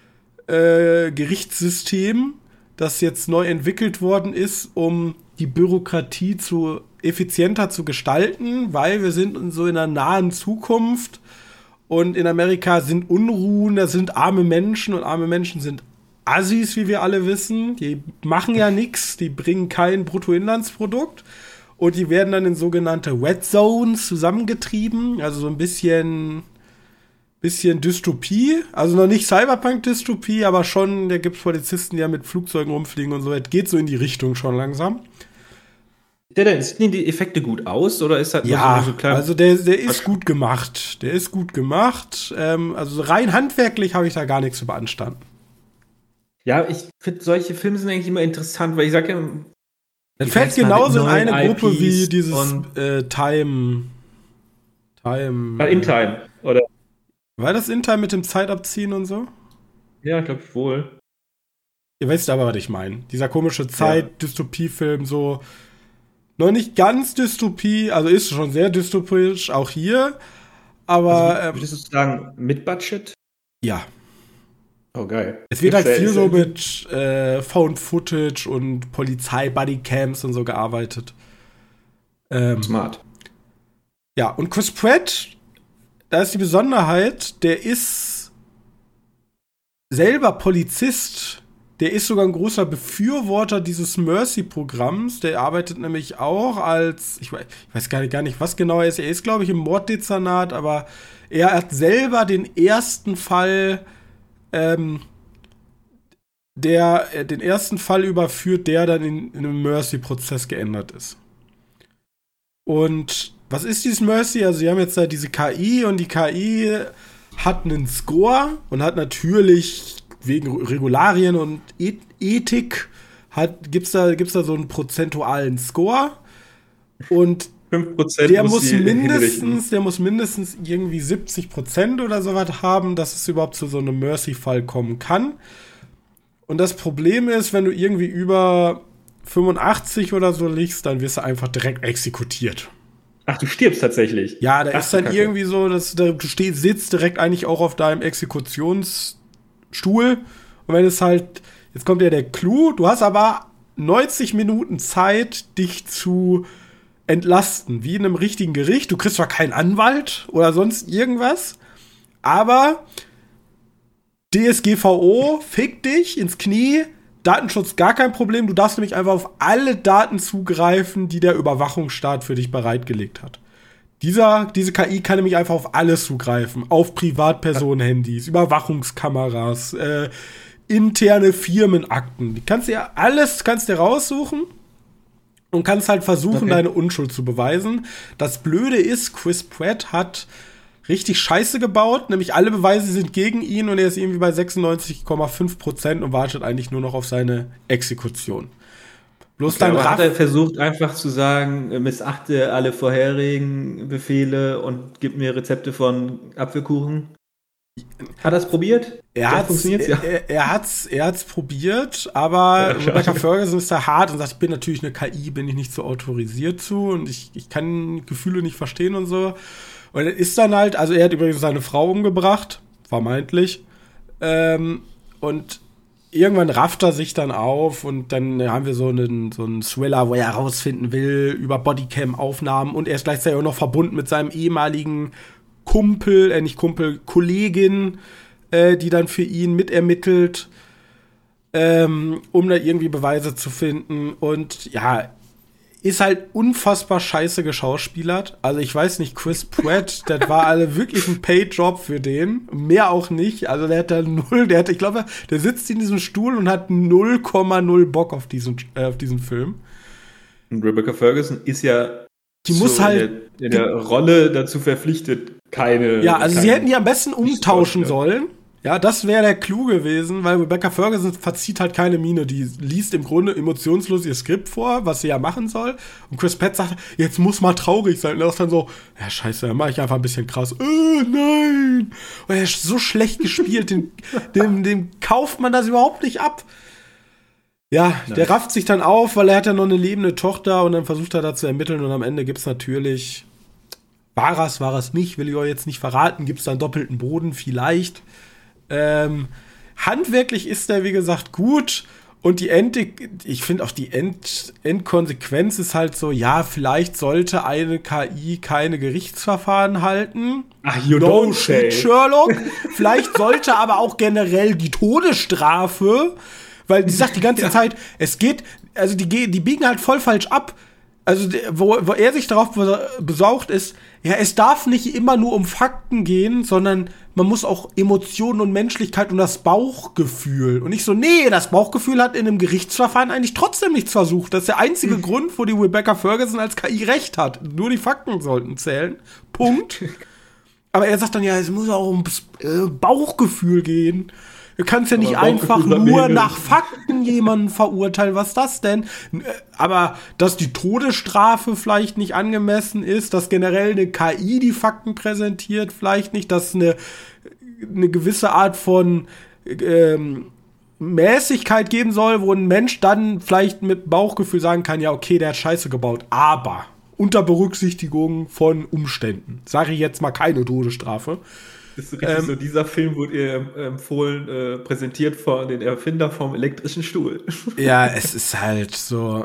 äh, Gerichtssystem, das jetzt neu entwickelt worden ist, um die Bürokratie zu effizienter zu gestalten, weil wir sind in so in einer nahen Zukunft und in Amerika sind Unruhen, da sind arme Menschen und arme Menschen sind Assis, wie wir alle wissen. Die machen ja nichts, die bringen kein Bruttoinlandsprodukt und die werden dann in sogenannte Red Zones zusammengetrieben, also so ein bisschen bisschen Dystopie, also noch nicht Cyberpunk-Dystopie, aber schon, da gibt es Polizisten, die ja mit Flugzeugen rumfliegen und so, es geht so in die Richtung schon langsam. Der denn, sehen die Effekte gut aus oder ist das ja, nur so klein? Also der, der ist gut gemacht. Der ist gut gemacht. Ähm, also rein handwerklich habe ich da gar nichts zu beanstanden. Ja, ich finde, solche Filme sind eigentlich immer interessant, weil ich sage ja, das fällt genauso in eine Gruppe wie dieses äh, Time. Time. In Time, oder? War das In Time mit dem Zeitabziehen und so? Ja, ich glaube wohl. Ihr wisst aber, was ich meine. Dieser komische Zeit-Dystopie-Film, so noch nicht ganz Dystopie, also ist schon sehr dystopisch, auch hier. Aber. Also, würdest du sagen, mit Budget? Ja. Oh, geil. Es wird Gibt's halt viel so mit äh, Found Footage und Polizei-Bodycams und so gearbeitet. Ähm, Smart. Ja, und Chris Pratt, da ist die Besonderheit, der ist selber Polizist. Der ist sogar ein großer Befürworter dieses Mercy-Programms. Der arbeitet nämlich auch als, ich weiß, ich weiß gar, nicht, gar nicht, was genau er ist. Er ist, glaube ich, im Morddezernat, aber er hat selber den ersten Fall, ähm, der, äh, den ersten Fall überführt, der dann in, in einem Mercy-Prozess geändert ist. Und was ist dieses Mercy? Also, sie haben jetzt da diese K I und die K I hat einen Score und hat natürlich wegen Regularien und Ethik hat, gibt's da, gibt's da so einen prozentualen Score und fünf Prozent der muss, muss mindestens, der muss mindestens irgendwie siebzig Prozent oder sowas haben, dass es überhaupt zu so einem Mercy-Fall kommen kann. Und das Problem ist, wenn du irgendwie über fünfundachtzig oder so liegst, dann wirst du einfach direkt exekutiert. Ach, du stirbst tatsächlich? Ja, da Ach, ist dann Kacke. irgendwie so, dass du stehst, sitzt direkt eigentlich auch auf deinem Exekutionsstuhl. Und wenn es halt, jetzt kommt ja der Clou, du hast aber neunzig Minuten Zeit, dich zu entlasten, wie in einem richtigen Gericht. Du kriegst zwar keinen Anwalt oder sonst irgendwas, aber D S G V O, fick dich ins Knie, Datenschutz gar kein Problem, du darfst nämlich einfach auf alle Daten zugreifen, die der Überwachungsstaat für dich bereitgelegt hat. Dieser, diese K I kann nämlich einfach auf alles zugreifen, auf Privatpersonenhandys, Überwachungskameras, äh, interne Firmenakten. Die kannst du ja alles, kannst dir raussuchen und kannst halt versuchen, okay. deine Unschuld zu beweisen. Das Blöde ist, Chris Pratt hat richtig Scheiße gebaut, nämlich alle Beweise sind gegen ihn und er ist irgendwie bei sechsundneunzig Komma fünf Prozent und wartet eigentlich nur noch auf seine Exekution. Bloß okay, dann aber hat er versucht einfach zu sagen, missachte alle vorherigen Befehle und gib mir Rezepte von Apfelkuchen? Hat er es probiert? Er hat es ja. er, er hat's, er hat's probiert, aber ja, Rebecca Ferguson ist da hart und sagt, ich bin natürlich eine K I, bin ich nicht so autorisiert zu und ich, ich kann Gefühle nicht verstehen und so. Und er ist dann halt, also er hat übrigens seine Frau umgebracht, vermeintlich. Ähm, und irgendwann rafft er sich dann auf und dann haben wir so einen, so einen Thriller, wo er herausfinden will über Bodycam-Aufnahmen und er ist gleichzeitig auch noch verbunden mit seinem ehemaligen Kumpel, äh nicht Kumpel, Kollegin, äh, die dann für ihn mitermittelt, ähm, um da irgendwie Beweise zu finden. Und ja, ist halt unfassbar scheiße geschauspielert. Also ich weiß nicht, Chris Pratt, das war alle wirklich ein Paid-Job für den. Mehr auch nicht. Also der hat da null, der hat, ich glaube, der sitzt in diesem Stuhl und hat null Komma null Bock auf diesen, äh, auf diesen Film. Und Rebecca Ferguson ist ja die muss so halt in der, in der Rolle dazu verpflichtet, keine. Ja, also keine, sie hätten die am besten umtauschen sollen. Ja, das wäre der Clou gewesen, weil Rebecca Ferguson verzieht halt keine Miene. Die liest im Grunde emotionslos ihr Skript vor, was sie ja machen soll. Und Chris Pratt sagt, jetzt muss mal traurig sein. Und er ist dann so, ja scheiße, dann mach ich einfach ein bisschen krass. Äh, nein! Und er ist so schlecht gespielt, dem, dem, dem kauft man das überhaupt nicht ab. Ja, nein. Der rafft sich dann auf, weil er hat ja noch eine lebende Tochter und dann versucht er da zu ermitteln und am Ende gibt's natürlich, war es, war es nicht, will ich euch jetzt nicht verraten, gibt's da einen doppelten Boden, vielleicht. Ähm, handwerklich ist der, wie gesagt, gut und die End, ich finde auch die End, Endkonsequenz ist halt so, ja, vielleicht sollte eine K I keine Gerichtsverfahren halten. Ach, you no don't shit, say. Sherlock. Vielleicht sollte aber auch generell die Todesstrafe, weil die sagt die ganze ja. Zeit, es geht, also die, die biegen halt voll falsch ab. Also, wo, wo er sich darauf besaugt ist, ja, es darf nicht immer nur um Fakten gehen, sondern man muss auch Emotionen und Menschlichkeit und das Bauchgefühl. Und nicht so, nee, das Bauchgefühl hat in einem Gerichtsverfahren eigentlich trotzdem nichts versucht. Das ist der einzige mhm. Grund, wo die Rebecca Ferguson als K I recht hat. Nur die Fakten sollten zählen. Punkt. Aber er sagt dann, ja, es muss auch ums äh, Bauchgefühl gehen. Du kannst ja nicht einfach nur nach Fakten jemanden verurteilen. Was ist das denn? Aber dass die Todesstrafe vielleicht nicht angemessen ist, dass generell eine K I die Fakten präsentiert, vielleicht nicht, dass eine, eine gewisse Art von ähm, Mäßigkeit geben soll, wo ein Mensch dann vielleicht mit Bauchgefühl sagen kann, ja, okay, der hat Scheiße gebaut, aber unter Berücksichtigung von Umständen. Sage ich jetzt mal keine Todesstrafe. Das ist so richtig ähm, so, dieser Film wurde ihr empfohlen, äh, präsentiert von den Erfinder vom elektrischen Stuhl. Ja, es ist halt so.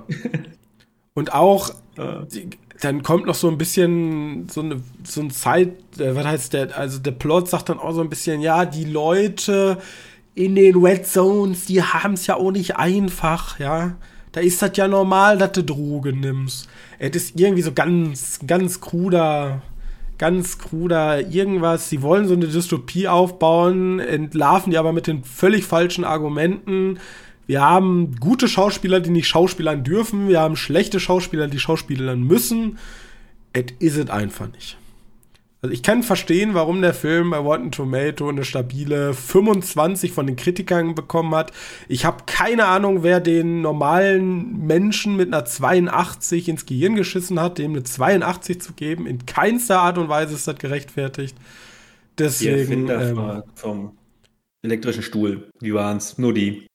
Und auch, ah. die, dann kommt noch so ein bisschen so eine so ein Zeit, äh, was heißt der, also der Plot sagt dann auch so ein bisschen, ja, die Leute in den Red Zones, die haben es ja auch nicht einfach, ja. Da ist das ja normal, dass du Drogen nimmst. Es ist irgendwie so ganz, ganz kruder... ganz kruder irgendwas, sie wollen so eine Dystopie aufbauen, entlarven die aber mit den völlig falschen Argumenten. Wir haben gute Schauspieler, die nicht schauspielern dürfen, wir haben schlechte Schauspieler, die schauspielern müssen. Es ist es einfach nicht. Also ich kann verstehen, warum der Film bei Rotten Tomato eine stabile fünfundzwanzig von den Kritikern bekommen hat. Ich habe keine Ahnung, wer den normalen Menschen mit einer zweiundachtzig ins Gehirn geschissen hat, dem eine zweiundachtzig zu geben. In keinster Art und Weise ist das gerechtfertigt. Deswegen. Die Erfinder ähm, vom elektrischen Stuhl, wie waren es? Nur die.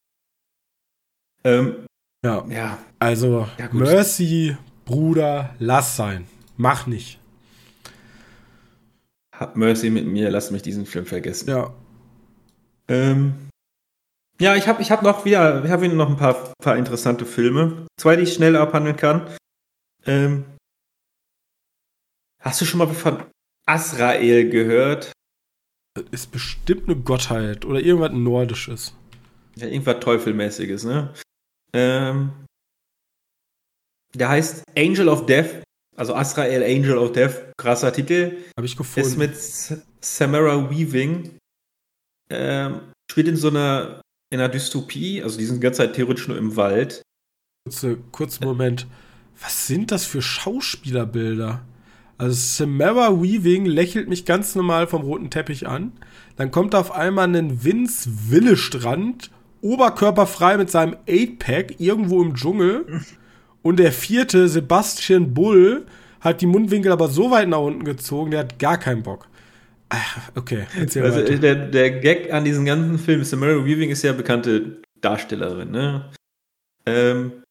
Ähm, ja. ja, also ja, Mercy, Bruder, lass sein. Mach nicht. Hab Mercy mit mir, lass mich diesen Film vergessen. Ja. Ähm, ja, ich habe ich hab noch wieder, ich habe noch ein paar, paar interessante Filme. Zwei, die ich schnell abhandeln kann. Ähm, hast du schon mal von Azrael gehört? Das ist bestimmt eine Gottheit oder irgendwas Nordisches. Ja, irgendwas Teufelmäßiges, ne? Ähm, der heißt Angel of Death. Also Azrael, Angel of Death, krasser Titel. Habe ich gefunden. Ist mit Samara Weaving. Ähm, spielt in so einer, in einer Dystopie. Also die sind die ganze Zeit theoretisch nur im Wald. Kurze, kurzen Moment. Was sind das für Schauspielerbilder? Also Samara Weaving lächelt mich ganz normal vom roten Teppich an. Dann kommt auf einmal ein Vince Willestrand, oberkörperfrei mit seinem Eight-Pack, irgendwo im Dschungel. Und der vierte, Sebastian Bull, hat die Mundwinkel aber so weit nach unten gezogen, der hat gar keinen Bock. Ach, okay, erzähl also weiter. Der, der Gag an diesen ganzen Filmen, Samara Weaving ist ja bekannte Darstellerin, ne? Ähm,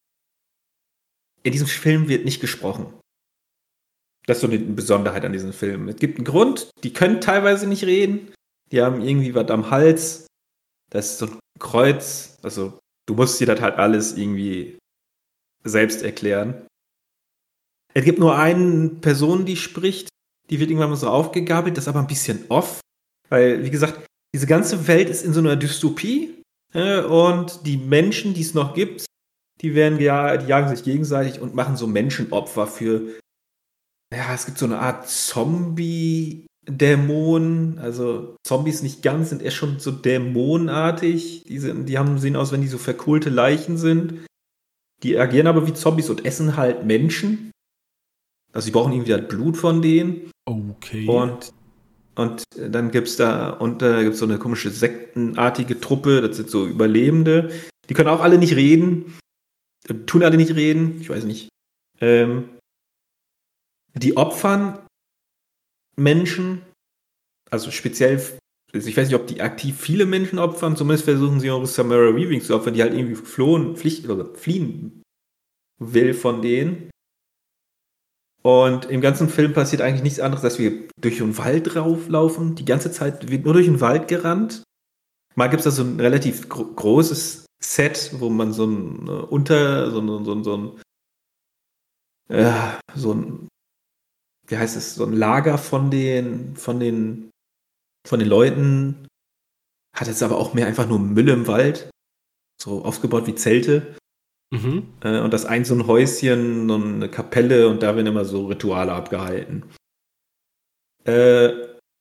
in diesem Film wird nicht gesprochen. Das ist so eine Besonderheit an diesem Film. Es gibt einen Grund, die können teilweise nicht reden, die haben irgendwie was am Hals, das ist so ein Kreuz, also du musst dir das halt alles irgendwie selbst erklären. Es gibt nur eine Person, die spricht, die wird irgendwann mal so aufgegabelt, das ist aber ein bisschen off, weil, wie gesagt, diese ganze Welt ist in so einer Dystopie äh, und die Menschen, die es noch gibt, die werden ja, die jagen sich gegenseitig und machen so Menschenopfer für, ja, es gibt so eine Art Zombie-Dämonen, also Zombies nicht ganz, sind eher schon so dämonenartig, die, sind, die haben, sehen aus, wenn die so verkohlte Leichen sind, die agieren aber wie Zombies und essen halt Menschen, also sie brauchen irgendwie halt Blut von denen. Okay. Und Und dann gibt's da, und da gibt's so eine komische sektenartige Truppe, das sind so Überlebende. Die können auch alle nicht reden. Tun alle nicht reden, ich weiß nicht. Ähm, die opfern Menschen, also speziell, also ich weiß nicht, ob die aktiv viele Menschen opfern, zumindest versuchen sie auch Samara Weaving zu opfern, die halt irgendwie flohen, Pflicht, oder fliehen will von denen. Und im ganzen Film passiert eigentlich nichts anderes, dass wir durch einen Wald rauflaufen. Die ganze Zeit wird nur durch den Wald gerannt. Mal gibt es da so ein relativ gro- großes Set, wo man so ein äh, unter, so ein, so ein, so ein, äh, so ein, wie heißt es, so ein Lager von den, von den, von den Leuten hat jetzt aber auch mehr einfach nur Müll im Wald. So aufgebaut wie Zelte. Mhm. Äh, und das ein so ein Häuschen, so eine Kapelle und da werden immer so Rituale abgehalten. Äh,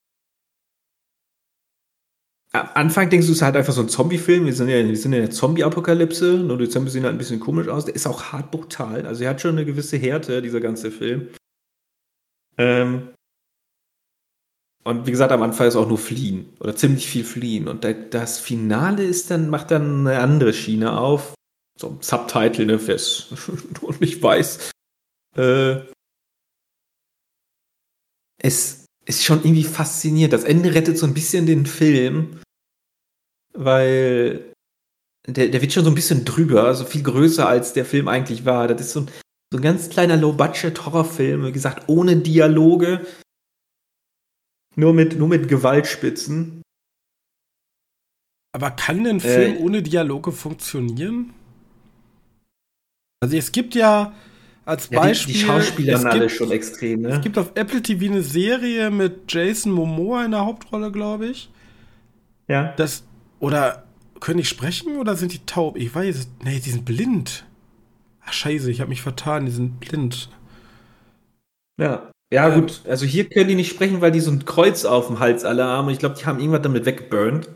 am Anfang denkst du, es ist halt einfach so ein Zombie-Film. Wir sind ja, wir sind ja in der Zombie-Apokalypse. Nur die Zombies sehen halt ein bisschen komisch aus. Der ist auch hart brutal. Also er hat schon eine gewisse Härte, dieser ganze Film. Ähm, und wie gesagt, am Anfang ist auch nur Fliehen. Oder ziemlich viel Fliehen. Und das Finale ist dann, macht dann eine andere Schiene auf. So ein Subtitle, ne, wer es nur nicht weiß. Äh, es ist schon irgendwie faszinierend. Das Ende rettet so ein bisschen den Film, weil der, der wird schon so ein bisschen drüber, also viel größer als der Film eigentlich war. Das ist so ein, so ein ganz kleiner Low-Budget-Horrorfilm, wie gesagt, ohne Dialoge, nur mit, nur mit Gewaltspitzen. Aber kann denn ein Film Äh, ohne Dialoge funktionieren? Also es gibt ja als ja, die, Beispiel, die Schauspieler es sind alle gibt, schon extrem, es ne? gibt auf Apple T V eine Serie mit Jason Momoa in der Hauptrolle, glaube ich. Ja. Das, oder können die sprechen oder sind die taub? Ich weiß es. Nee, die sind blind. Ach, scheiße, ich habe mich vertan, die sind blind. Ja. Ja, Ähm, gut. Also hier können die nicht sprechen, weil die so ein Kreuz auf dem Hals alle haben. Und ich glaube, die haben irgendwas damit weggeburnt.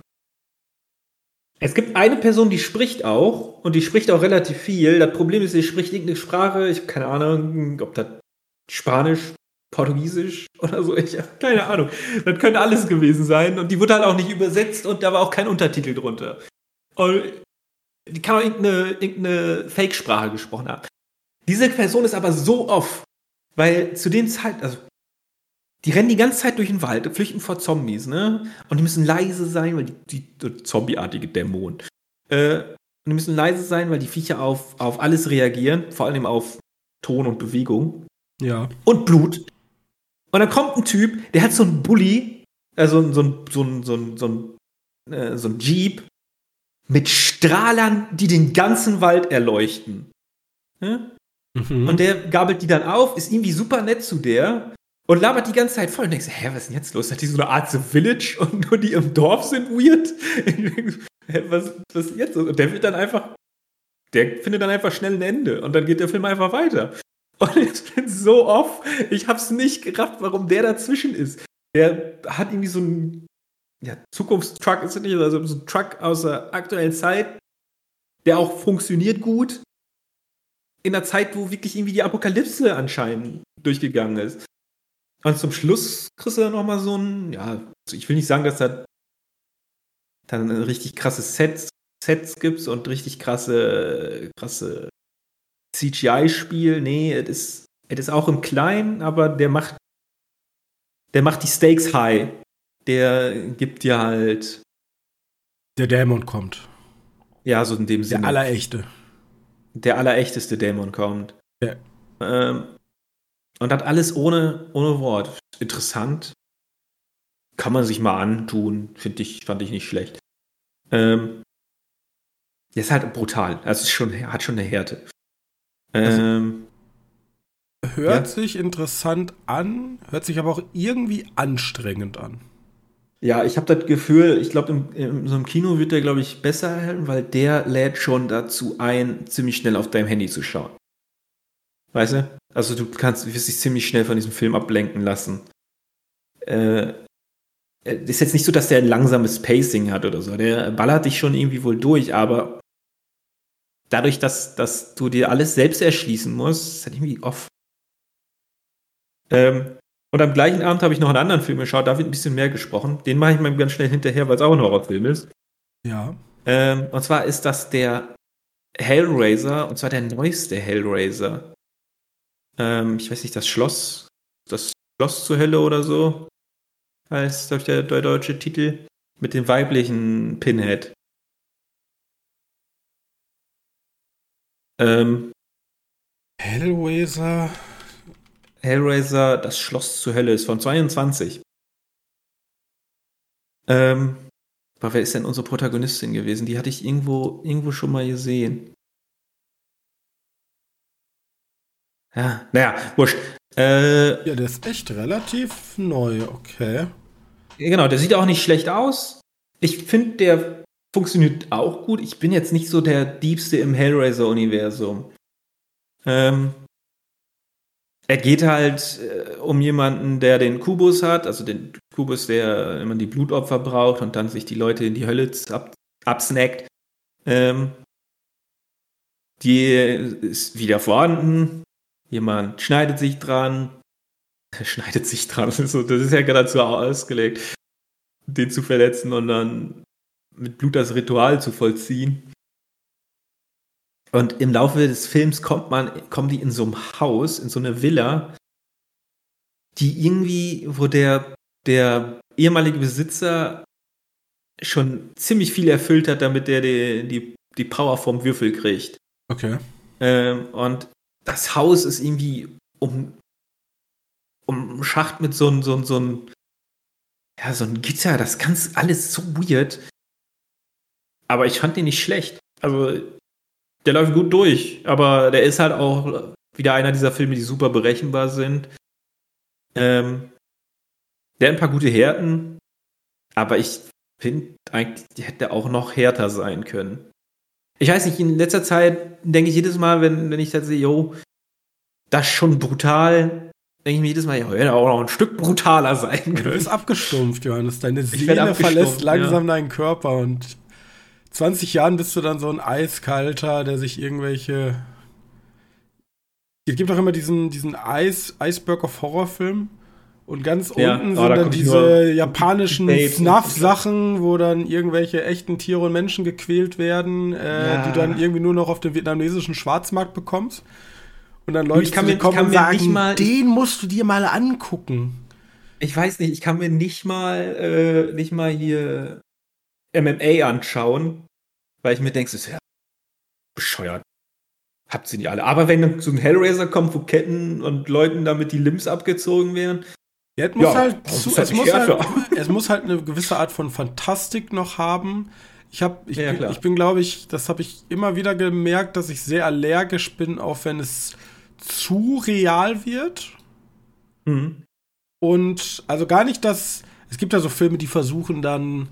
Es gibt eine Person, die spricht auch. Und die spricht auch relativ viel. Das Problem ist, sie spricht irgendeine Sprache. Ich habe keine Ahnung, ob das Spanisch, Portugiesisch oder so. Ich habe keine Ahnung. Das könnte alles gewesen sein. Und die wurde halt auch nicht übersetzt. Und da war auch kein Untertitel drunter. Und die kann auch irgendeine, irgendeine Fake-Sprache gesprochen haben. Diese Person ist aber so off. Weil zu den Zeiten, also die rennen die ganze Zeit durch den Wald, flüchten vor Zombies, ne? Und die müssen leise sein, weil die, die, die zombieartige Dämonen. Äh, und die müssen leise sein, weil die Viecher auf, auf alles reagieren, vor allem auf Ton und Bewegung. ja. Und Blut. Und dann kommt ein Typ, der hat so einen Bulli, also so ein, so ein, so ein, so ein, äh, so ein Jeep mit Strahlern, die den ganzen Wald erleuchten. Ne? Mhm. Und der gabelt die dann auf, ist irgendwie super nett zu der und labert die ganze Zeit voll. Und denkst, hä, was ist denn jetzt los? Hat die so eine Art The Village und nur die im Dorf sind weird? Ich denk, hä, was, was ist jetzt? Und der wird dann einfach, der findet dann einfach schnell ein Ende. Und dann geht der Film einfach weiter. Und ich bin so off. Ich hab's nicht gerafft, warum der dazwischen ist. Der hat irgendwie so einen, ja, Zukunftstruck ist es nicht, also so ein Truck aus der aktuellen Zeit, der auch funktioniert gut. In der Zeit, wo wirklich irgendwie die Apokalypse anscheinend durchgegangen ist. Und zum Schluss kriegst du dann nochmal so ein, ja, also ich will nicht sagen, dass da dann richtig krasse Sets, Sets gibt und richtig krasse, krasse C G I-Spiel. Nee, es ist, es ist auch im Kleinen, aber der macht, der macht die Stakes high. Der gibt dir halt, Der Dämon kommt. ja, so in dem Der Sinne. Allerechte. Der allerechteste Dämon kommt. Ja. Ähm, und das alles ohne, ohne Wort. Interessant. Kann man sich mal antun. Find ich, fand ich nicht schlecht. Ähm, der ist halt brutal. Also ist schon, hat schon eine Härte. Ähm, Hört ja. sich interessant an, hört sich aber auch irgendwie anstrengend an. Ja, ich habe das Gefühl, ich glaube, in, in so einem Kino wird der, glaube ich, besser erhalten, weil der lädt schon dazu ein, ziemlich schnell auf deinem Handy zu schauen. Weißt du? Also du kannst, wirst dich ziemlich schnell von diesem Film ablenken lassen. Äh, ist jetzt nicht so, dass der ein langsames Pacing hat oder so. Der ballert dich schon irgendwie wohl durch, aber dadurch, dass, dass du dir alles selbst erschließen musst, ist halt irgendwie off. Ähm, und am gleichen Abend habe ich noch einen anderen Film geschaut, da wird ein bisschen mehr gesprochen. Den mache ich mal ganz schnell hinterher, weil es auch ein Horrorfilm ist. Ja. Ähm, und zwar ist das der Hellraiser, und zwar der neueste Hellraiser. Ähm, ich weiß nicht, das Schloss, das Schloss zur Hölle oder so, heißt, glaube ich, der, der deutsche Titel, mit dem weiblichen Pinhead. Ähm, Hellraiser. Hellraiser, das Schloss zur Hölle ist von zweiundzwanzig. Ähm, aber wer ist denn unsere Protagonistin gewesen? Die hatte ich irgendwo, irgendwo schon mal gesehen. Ja, naja, wurscht. Äh, Ja, der ist echt relativ neu, okay. Genau, der sieht auch nicht schlecht aus. Ich finde, der funktioniert auch gut. Ich bin jetzt nicht so der Diebste im Hellraiser-Universum. Ähm, er geht halt äh, um jemanden, der den Kubus hat, also den Kubus, der immer die Blutopfer braucht und dann sich die Leute in die Hölle ab, absnackt. Ähm, die ist wieder vorhanden. Jemand schneidet sich dran. Er schneidet sich dran. Das ist, so, das ist ja gerade so ausgelegt, den zu verletzen und dann mit Blut das Ritual zu vollziehen. Und im Laufe des Films kommt man, kommen die in so einem Haus, in so eine Villa, die irgendwie, wo der, der ehemalige Besitzer schon ziemlich viel erfüllt hat, damit der die, die, die Power vom Würfel kriegt. Okay. Ähm, und das Haus ist irgendwie um, umschacht mit so einem so, so ein, ja, so ein Gitter. Das ganz alles so weird. Aber ich fand den nicht schlecht. Also, der läuft gut durch. Aber der ist halt auch wieder einer dieser Filme, die super berechenbar sind. Ähm, der hat ein paar gute Härten. Aber ich finde eigentlich, die hätte auch noch härter sein können. Ich weiß nicht, in letzter Zeit denke ich jedes Mal, wenn, wenn ich das sehe, yo, das ist schon brutal, denke ich mir jedes Mal, ja, hätte auch noch ein Stück brutaler sein können. Du bist abgestumpft, Johannes. Deine Seele verlässt langsam ja. deinen Körper und zwanzig Jahren bist du dann so ein Eiskalter, der sich irgendwelche. Es gibt auch immer diesen, diesen Eis, Iceberg of Horrorfilm. Und ganz ja, unten sind dann diese japanischen Snuff-Sachen, wo dann irgendwelche echten Tiere und Menschen gequält werden, äh, ja. die du dann irgendwie nur noch auf dem vietnamesischen Schwarzmarkt bekommst. Und dann Leute kann mir, kommen kann und mir sagen, nicht mal, den musst du dir mal angucken. Ich weiß nicht, ich kann mir nicht mal, äh, nicht mal hier M M A anschauen, weil ich mir denke, das ist ja bescheuert. Habt ihr nicht alle. Aber wenn so ein Hellraiser kommt, wo Ketten und Leuten damit die Limbs abgezogen werden, ja, es muss, ja, halt zu, es, muss halt, es muss halt eine gewisse Art von Fantastik noch haben. Ich, hab, ich, ja, bin, ich bin, glaube ich, das habe ich immer wieder gemerkt, dass ich sehr allergisch bin, auch wenn es zu real wird. Mhm. Und also gar nicht, dass es gibt ja so Filme, die versuchen dann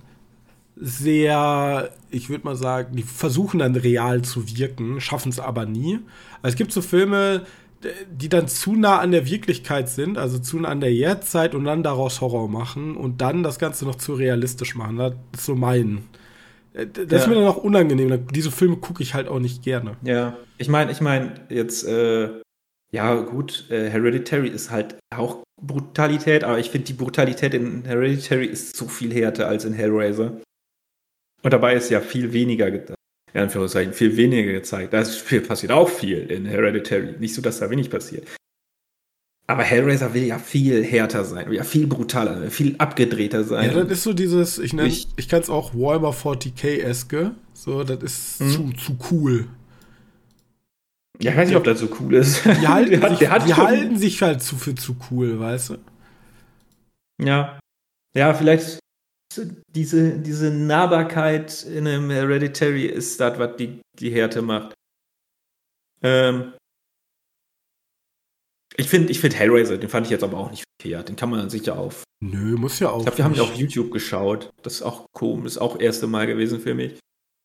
sehr, ich würde mal sagen, die versuchen dann real zu wirken, schaffen es aber nie. Also es gibt so Filme, die dann zu nah an der Wirklichkeit sind, also zu nah an der Jetztzeit und dann daraus Horror machen und dann das Ganze noch zu realistisch machen. Das ist so mein. Das ja. ist mir dann auch unangenehm. Diese Filme gucke ich halt auch nicht gerne. Ja, ich meine, ich meine jetzt, äh, ja gut, äh, Hereditary ist halt auch Brutalität, aber ich finde, die Brutalität in Hereditary ist so viel härter als in Hellraiser. Und dabei ist ja viel weniger getan. In Anführungszeichen, viel weniger gezeigt. Da ist viel, passiert auch viel in Hereditary. Nicht so, dass da wenig passiert. Aber Hellraiser will ja viel härter sein, will ja viel brutaler sein, viel abgedrehter sein. Ja, das ist so dieses, ich nenne, ich, ich kann es auch Warhammer vierzig K-eske. So, das ist hm. zu, zu cool. Ja, ich weiß nicht, ob das so cool ist. Die halten, hat, sich, die halten sich halt zu, für zu cool, weißt du? Ja. Ja, vielleicht diese, diese Nahbarkeit in einem Hereditary ist das, was die, die Härte macht. Ähm, ich finde ich find Hellraiser, den fand ich jetzt aber auch nicht verkehrt. Den kann man sicher auf Nö, muss ja auch. Ich glaube, wir haben ja auf YouTube geschaut. Das ist auch komisch, ist auch das erste Mal gewesen für mich.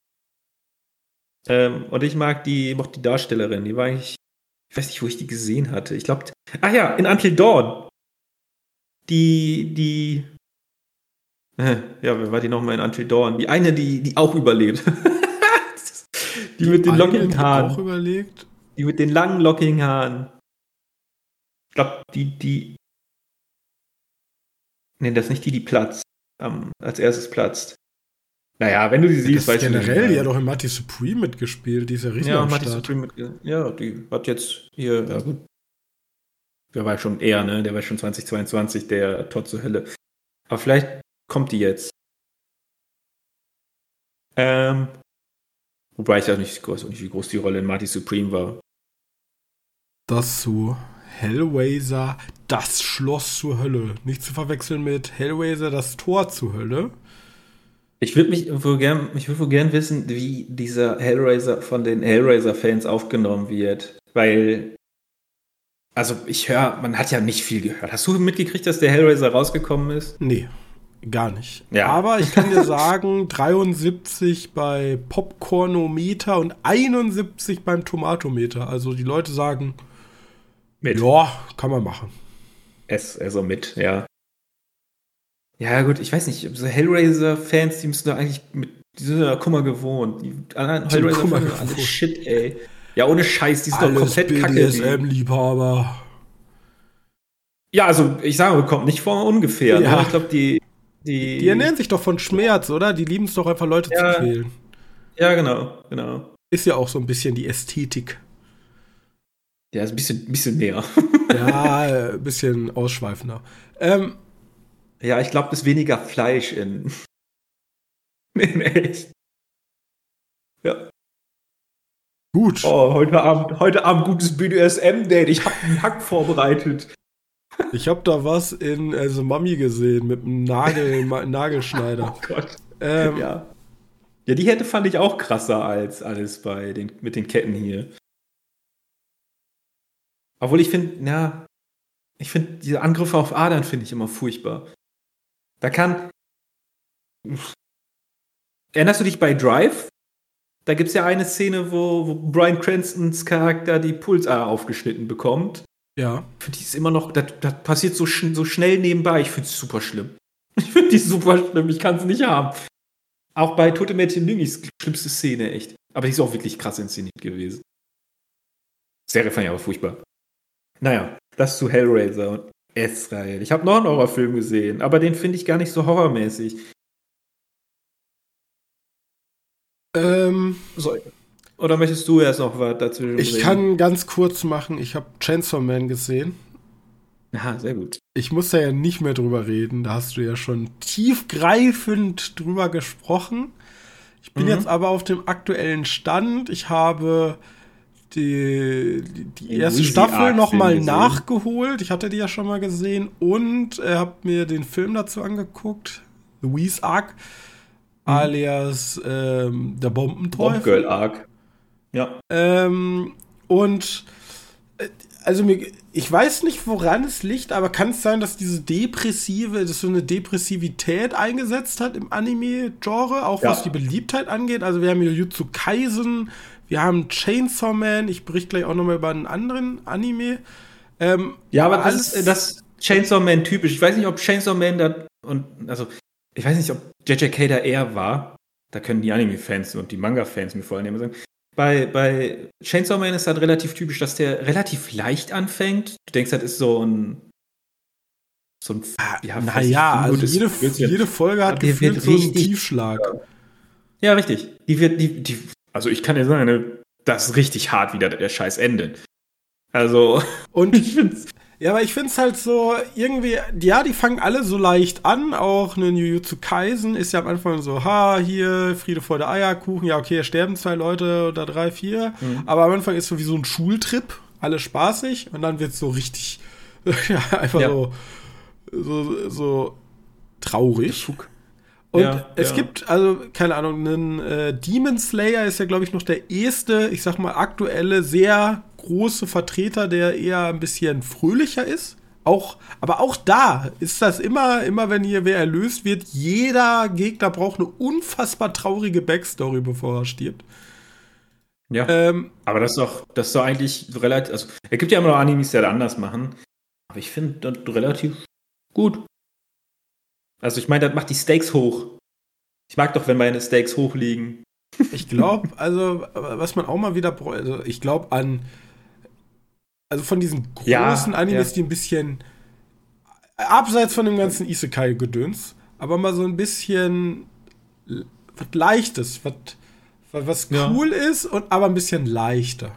Ähm, und ich mag die, mochte die Darstellerin, die war eigentlich, ich weiß nicht, wo ich die gesehen hatte. Ich glaube, ach ja, in Until Dawn. Die, die, äh, ja, wer war die nochmal in Until Dawn? Die eine, die, die auch überlebt. die, die mit den eine, lockigen Haaren. Die auch überlegt? Die mit den langen, lockigen Haaren. Ich glaube, die, die, nee, das ist nicht die, die platzt. Ähm, als erstes platzt. Naja, wenn du die siehst, ja, weißt du. Generell, die hat doch in Mighty Supreme mitgespielt, die ist ja richtig ja, am Mighty Start. Supreme mit, ja, die hat jetzt hier, ja gut. Der war schon eher, ne? Der war schon zweitausendzweiundzwanzig, der Tod zur Hölle. Aber vielleicht kommt die jetzt. Ähm, wobei ich ja nicht, ich weiß auch nicht, wie groß die Rolle in Mighty Supreme war. Das zu Hellraiser, das Schloss zur Hölle. Nicht zu verwechseln mit Hellraiser, das Tor zur Hölle. Ich würde mich wohl gern, ich würde wohl gern wissen, wie dieser Hellraiser von den Hellraiser-Fans aufgenommen wird. Weil, also ich höre, man hat ja nicht viel gehört. Hast du mitgekriegt, dass der Hellraiser rausgekommen ist? Nee, gar nicht. Ja. Aber ich kann dir sagen, dreiundsiebzig bei Popcornometer und einundsiebzig beim Tomatometer. Also die Leute sagen, mit. Ja, kann man machen. Es, also mit, ja. Ja, gut, ich weiß nicht, so Hellraiser-Fans, die müssen doch eigentlich mit, die sind ja Kummer gewohnt. Die anderen Hellraiser-Fans sind alle Shit, ey. Ja, ohne Scheiß, die sind doch komplett kacke. B D S M-Liebhaber. Ja, also, ich sage, kommt nicht vor ungefähr. Ja. Ne? Ich glaube, die, die... Die ernähren sich doch von Schmerz, oder? Die lieben es doch einfach, Leute ja. zu quälen. Ja, genau, genau. Ist ja auch so ein bisschen die Ästhetik. Ja, ist ein bisschen, bisschen mehr. Ja, ein bisschen ausschweifender. Ähm, ja, ich glaube, es ist weniger Fleisch in. in echt. Ja. Gut. Oh, heute Abend, heute Abend gutes B D S M-Date. Ich habe einen Hack vorbereitet. Ich habe da was in also Mami gesehen mit einem Nagel, Nagelschneider. Oh Gott. Ähm, ja. Ja, die hätte fand ich auch krasser als alles bei den mit den Ketten hier. Obwohl ich finde, ja, ich finde diese Angriffe auf Adern finde ich immer furchtbar. Da kann. Erinnerst du dich bei Drive? Da gibt es ja eine Szene, wo, wo Bryan Cranstons Charakter die Pulsader aufgeschnitten bekommt. Ja. Ich finde, die ist immer noch, das, das passiert so, sch- so schnell nebenbei. Ich finde es super schlimm. Ich finde die super schlimm, ich kann es nicht haben. Auch bei Tote Mädchen Lüng ist die schlimmste Szene, echt. Aber die ist auch wirklich krass inszeniert gewesen. Serie fand ich aber furchtbar. Naja, das zu Hellraiser und Israel. Ich habe noch einen Horrorfilm gesehen, aber den finde ich gar nicht so horrormäßig. Ähm, so, oder möchtest du erst noch was dazu reden? Ich kann ganz kurz machen, ich habe Chainsaw Man gesehen. Aha, sehr gut. Ich muss da ja nicht mehr drüber reden, da hast du ja schon tiefgreifend drüber gesprochen. Ich bin mhm. jetzt aber auf dem aktuellen Stand. Ich habe die, die, die erste Staffel nochmal nachgeholt. Ich hatte die ja schon mal gesehen und äh, habe mir den Film dazu angeguckt. Louise Ark, mhm. alias ähm, der Bombenteufel. Bombgirl Ark. Ja. Ähm, und äh, also mir, ich weiß nicht, woran es liegt, aber kann es sein, dass diese depressive, dass so eine Depressivität eingesetzt hat im Anime-Genre, auch ja. was die Beliebtheit angeht. Also wir haben Jujutsu Kaisen, wir haben Chainsaw Man, ich berichte gleich auch nochmal über einen anderen Anime. Ähm, ja, aber das ist das Chainsaw Man typisch. Ich weiß nicht, ob Chainsaw Man da und also ich weiß nicht, ob J J K da eher war. Da können die Anime-Fans und die Manga-Fans mir vor allem sagen. Bei, bei Chainsaw Man ist halt relativ typisch, dass der relativ leicht anfängt. Du denkst, das ist so ein so ein ja, naja, also jede, jede Folge hat ja, gefühlt so einen Tiefschlag. Ja, richtig. Die wird, die, die, also ich kann dir sagen, das ist richtig hart, wie der Scheiß endet. Also. Und ich find's. Ja, aber ich find's halt so, irgendwie, ja, die fangen alle so leicht an, auch eine Jujutsu Kaisen ist ja am Anfang so, ha, hier, Friede, Freude, Eierkuchen, ja, okay, es sterben zwei Leute oder drei, vier, mhm. aber am Anfang ist so wie so ein Schultrip, alles spaßig und dann wird's so richtig, ja, einfach ja. so, so, so traurig. Und ja, es ja. gibt, also, keine Ahnung, einen äh, Demon Slayer ist ja, glaube ich, noch der erste, ich sag mal, aktuelle, sehr große Vertreter, der eher ein bisschen fröhlicher ist, auch, aber auch da ist das immer, immer wenn hier wer erlöst wird, jeder Gegner braucht eine unfassbar traurige Backstory, bevor er stirbt. Ja. Ähm, aber das ist doch, das ist doch eigentlich relativ, also es gibt ja immer noch Animes, die das anders machen, aber ich finde das relativ gut. Also ich meine, das macht die Stakes hoch. Ich mag doch, wenn meine Stakes hoch liegen. Ich glaube, also, was man auch mal wieder bräuchte, also ich glaube an, also von diesen großen Ja, Animes, ja. die ein bisschen abseits von dem ganzen Isekai-Gedöns, aber mal so ein bisschen l- was Leichtes, was, was Ja. cool ist, und aber ein bisschen leichter.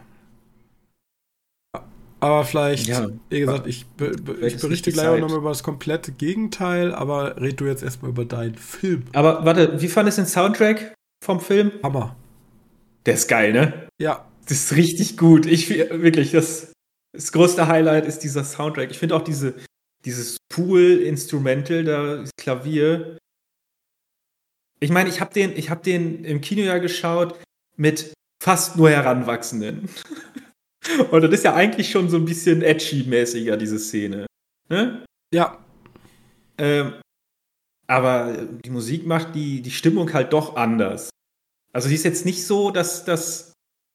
Aber vielleicht, Ja. wie gesagt, ich, be, be, Vielleicht ich ist berichte nicht die gleich auch Zeit. nochmal über das komplette Gegenteil, aber red du jetzt erstmal über deinen Film. Aber warte, wie fandest du den Soundtrack vom Film? Hammer. Der ist geil, ne? Ja, Das ist richtig gut. Ich wirklich, das, das größte Highlight ist dieser Soundtrack. Ich finde auch diese, dieses Pool-Instrumental, da das Klavier. Ich meine, ich habe den, ich hab den im Kino ja geschaut mit fast nur Heranwachsenden. Und das ist ja eigentlich schon so ein bisschen edgy-mäßiger, diese Szene. Ne? ja, Ähm, aber die Musik macht die, die Stimmung halt doch anders. Also die ist jetzt nicht so, dass, dass,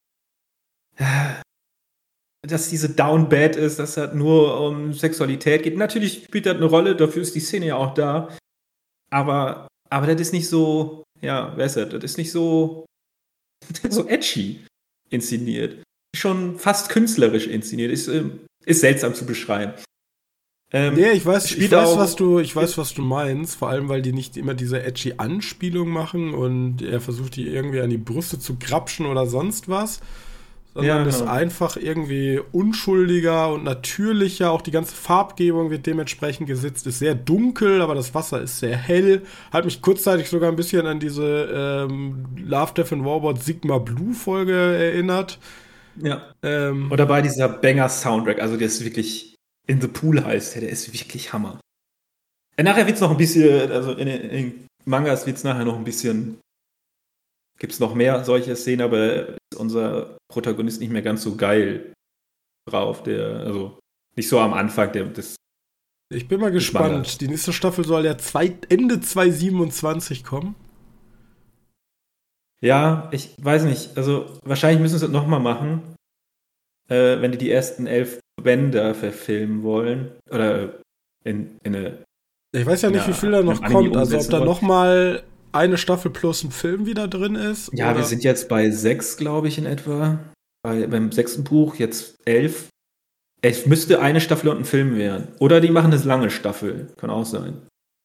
dass diese Down Bad ist, dass das nur um Sexualität geht. Natürlich spielt das eine Rolle, dafür ist die Szene ja auch da. Aber, aber das ist nicht so, ja, wer ist das? Das ist nicht so, so edgy inszeniert. Schon fast künstlerisch inszeniert. Ist, ähm, ist seltsam zu beschreiben. Ähm, nee, ich weiß, ich spielt weiß, auch- was du, ich weiß, was du meinst, vor allem, weil die nicht immer diese edgy Anspielung machen und er versucht, die irgendwie an die Brüste zu grapschen oder sonst was, sondern Ja, ist genau. einfach irgendwie unschuldiger und natürlicher. Auch die ganze Farbgebung wird dementsprechend gesetzt, ist sehr dunkel, aber das Wasser ist sehr hell. Hat mich kurzzeitig sogar ein bisschen an diese ähm, Love, Death and Robot Sigma Blue Folge erinnert. Ja. Ähm, Und dabei dieser Banger-Soundtrack, also der ist wirklich In the Pool heißt der, der ist wirklich Hammer. Äh, nachher wird es noch ein bisschen, also in den in Mangas wird es nachher noch ein bisschen, gibt es noch mehr solche Szenen, aber ist unser Protagonist nicht mehr ganz so geil drauf. Der, also nicht so am Anfang der, des. Ich bin mal Mangas. gespannt. Die nächste Staffel soll ja zwei, Ende zwanzig siebenundzwanzig kommen. Ja, ich weiß nicht, also wahrscheinlich müssen sie es nochmal machen, äh, wenn die die ersten elf Bänder verfilmen wollen. Oder in, in eine. Ich weiß ja nicht, Ja, wie viel da noch einem Anime kommt. Also ob umsetzen da wollen. noch mal eine Staffel plus ein Film wieder drin ist. Ja, oder? wir sind jetzt bei sechs, glaube ich, in etwa. Bei, beim sechsten Buch, jetzt elf. Es müsste eine Staffel und ein Film werden. Oder die machen eine lange Staffel. Kann auch sein.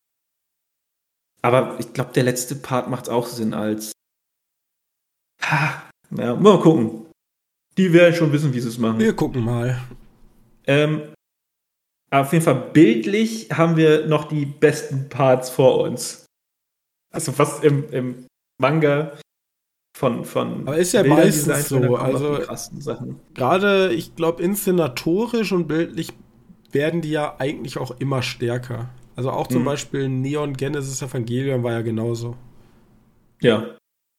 Aber ich glaube, der letzte Part macht auch Sinn als. Ha, ja, mal gucken. Die werden schon wissen, wie sie es machen. Wir gucken mal. Ähm, auf jeden Fall bildlich haben wir noch die besten Parts vor uns. Also was im, im Manga von, von Aber ist ja Bildern meistens designt, da so, kommen noch also- die krassen Sachen. Gerade, ich glaube, inszenatorisch und bildlich werden die ja eigentlich auch immer stärker. Also auch zum Mhm. Beispiel Neon Genesis Evangelion war ja genauso. Ja.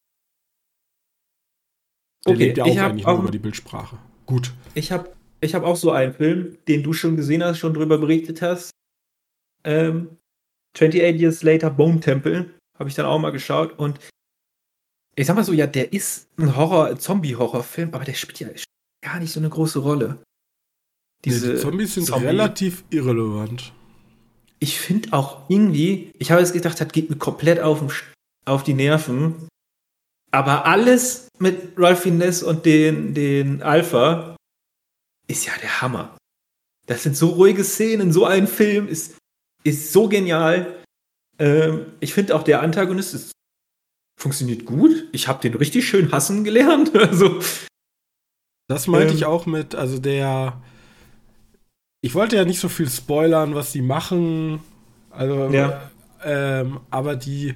Der Okay, lebt ja ich auch hab eigentlich auch- nur über die Bildsprache. Gut. Ich habe ich hab auch so einen Film, den du schon gesehen hast, schon drüber berichtet hast. Ähm, achtundzwanzig Years Later, Bone Temple. Habe ich dann auch mal geschaut. Und ich sag mal so, ja, der ist ein Horror, Zombie-Horrorfilm, aber der spielt ja gar nicht so eine große Rolle. Diese nee, die Zombies sind Zombie- relativ irrelevant. Ich finde auch irgendwie, ich habe jetzt gedacht, das geht mir komplett auf, den, Sch- auf die Nerven. Aber alles mit Ralph Fiennes und den, den Alpha ist ja der Hammer. Das sind so ruhige Szenen, so ein Film ist, ist so genial. Ähm, ich finde auch der Antagonist ist, funktioniert gut. Ich habe den richtig schön hassen gelernt. Also, Das meinte Ähm. ich auch mit, also der. Ich wollte ja nicht so viel spoilern, was die machen. Also, Ja. ähm, aber die.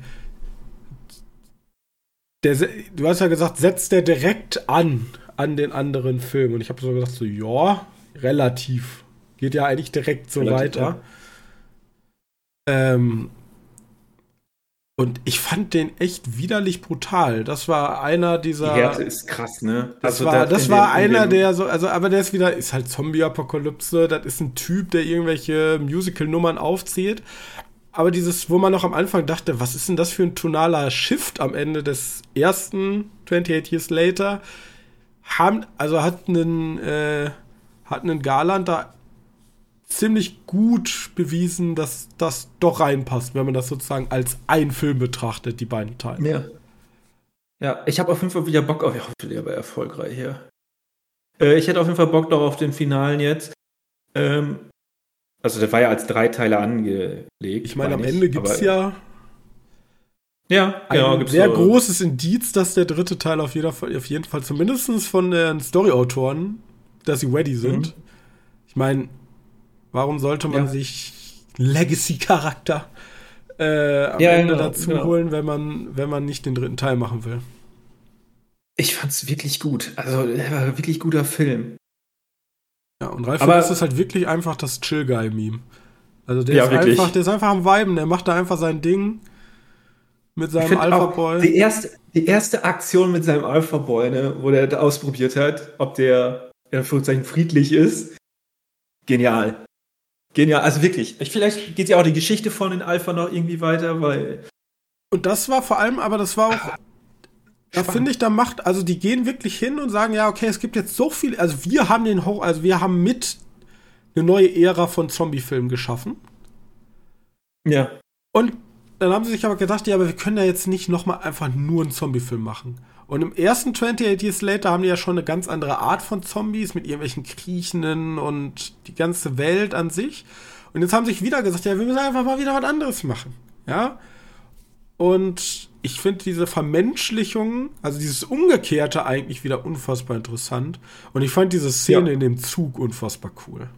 Der, se- du hast ja gesagt, setzt der direkt an, an den anderen Film. Und ich habe so gesagt, so, ja, relativ. Geht ja eigentlich direkt so Relativ, weiter. Ähm, Und ich fand den echt widerlich brutal. Das war einer dieser. Die Härte ist krass, ne? Das Also war, das das in war dem- in einer, dem- der so, also, aber der ist wieder, ist halt Zombie-Apokalypse. Das ist ein Typ, der irgendwelche Musical-Nummern aufzählt. Aber dieses, wo man noch am Anfang dachte, was ist denn das für ein tonaler Shift am Ende des ersten twenty-eight Years Later, haben, also hat einen, äh, hat einen Garland da ziemlich gut bewiesen, dass das doch reinpasst, wenn man das sozusagen als ein Film betrachtet, die beiden Teile. Ja. Ja, ich habe auf jeden Fall wieder Bock auf. Ich hoffe, der war erfolgreich, ja. Äh, ich hätte auf jeden Fall Bock darauf, den Finalen jetzt. Ähm, also, der war ja als drei Teile angelegt. Ich meine, am ich, Ende gibt's aber- ja Ja, genau, ein gibt's sehr so- großes Indiz, dass der dritte Teil auf jeden Fall, auf jeden Fall zumindest von den Storyautoren, dass sie ready sind. Mhm. Ich meine, warum sollte man Ja. sich Legacy-Charakter äh, am Ja, Ende genau, dazu genau. holen, wenn man, wenn man nicht den dritten Teil machen will? Ich fand's wirklich gut. Also, der war ein wirklich guter Film. Ja, und Ralf Aber- ist es halt wirklich einfach das Chill-Guy-Meme. Also der Ja, ist wirklich. einfach, der ist einfach am Viben, der macht da einfach sein Ding mit Ich seinem find Alpha auch Boy. Die erste, die erste Aktion mit seinem Alpha Boy, ne, wo der da ausprobiert hat, ob der in Anführungszeichen friedlich ist. Genial. Genial. Also wirklich. Ich, vielleicht geht ja auch die Geschichte von den Alpha noch irgendwie weiter, weil. Und das war vor allem, aber das war auch, da Spannend. finde ich, da macht, also die gehen wirklich hin und sagen, ja, okay, es gibt jetzt so viel, also wir haben den Horror, also wir haben mit eine neue Ära von Zombie-Filmen geschaffen. Ja. Und dann haben sie sich aber gedacht, ja, aber wir können ja jetzt nicht nochmal einfach nur einen Zombie-Film machen. Und im ersten twenty-eight Years Later haben die ja schon eine ganz andere Art von Zombies mit irgendwelchen Kriechenden und die ganze Welt an sich. Und jetzt haben sie sich wieder gesagt, ja, wir müssen einfach mal wieder was anderes machen. Ja. Und ich finde diese Vermenschlichung, also dieses Umgekehrte eigentlich wieder unfassbar interessant. Und ich fand diese Szene Ja. in dem Zug unfassbar cool.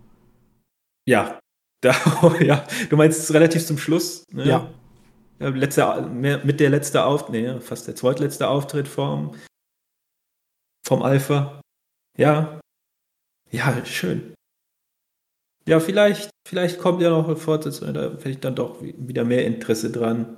Ja. Da, ja. Du meinst relativ zum Schluss? Ne? Ja. Ja, letzte, mehr- mit der letzte Auftritt, nee, fast der zweitletzte Auftritt vom, vom Alpha. Ja. Ja, schön. Ja, vielleicht, vielleicht kommt ja noch eine Fortsetzung, da hätte ich dann doch wieder mehr Interesse dran.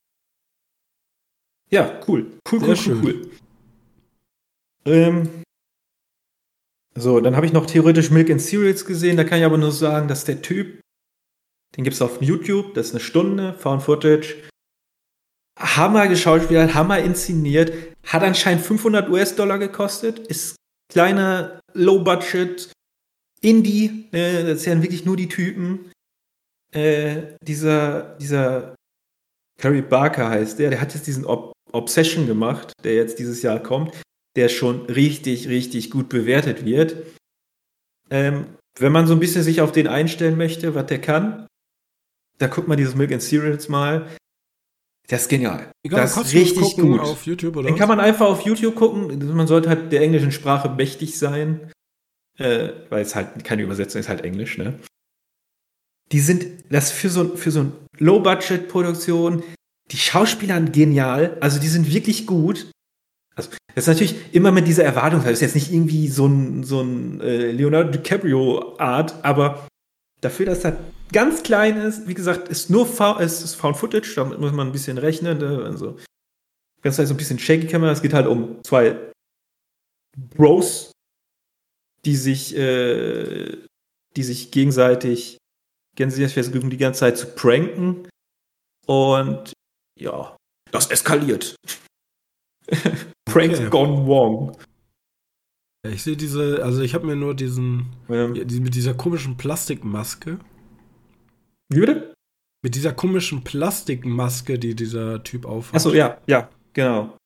Ja, cool. Cool, Sehr cool, schön. cool, cool. Ähm, so, dann habe ich noch theoretisch Milk and Cereals gesehen, da kann ich aber nur sagen, dass der Typ, den gibt es auf YouTube, das ist eine Stunde, Found Footage. Hammer geschauspielert, Hammer inszeniert, hat anscheinend fünfhundert US-Dollar gekostet, ist kleiner, Low-Budget, Indie, äh, das sind ja wirklich nur die Typen. Äh, dieser, dieser Carrie Barker heißt der, der hat jetzt diesen Ob- Obsession gemacht, der jetzt dieses Jahr kommt, der schon richtig, richtig gut bewertet wird. Ähm, wenn man so ein bisschen sich auf den einstellen möchte, was der kann, da guckt man dieses Milk and Cereals mal. Das ist genial. Die kann man Das ist kostenlos richtig gucken gut. auf YouTube, oder? Den was? kann man einfach auf YouTube gucken. Man sollte halt der englischen Sprache mächtig sein. Äh, weil es halt keine Übersetzung ist, halt Englisch, ne? Die sind, das für so, für so eine Low-Budget-Produktion, die Schauspieler genial, also die sind wirklich gut. Also, das ist natürlich immer mit dieser Erwartung, das ist jetzt nicht irgendwie so ein, so ein äh, Leonardo DiCaprio-Art, aber dafür, dass das ganz klein ist, wie gesagt, ist nur Fa- es ist Found Footage, damit muss man ein bisschen rechnen. Ne? Also, ganz halt so ein bisschen shaky Kamera. Es geht halt um zwei Bros, die sich, äh, die sich gegenseitig gegenseitig versuchen, die ganze Zeit zu pranken. Und ja, das eskaliert. Pranks Okay. gone wrong. Ja, ich sehe diese, also ich habe mir nur diesen, Ähm, ja, die, mit dieser komischen Plastikmaske, Wie bitte? mit dieser komischen Plastikmaske, die dieser Typ aufhat. Achso, ja, ja, genau.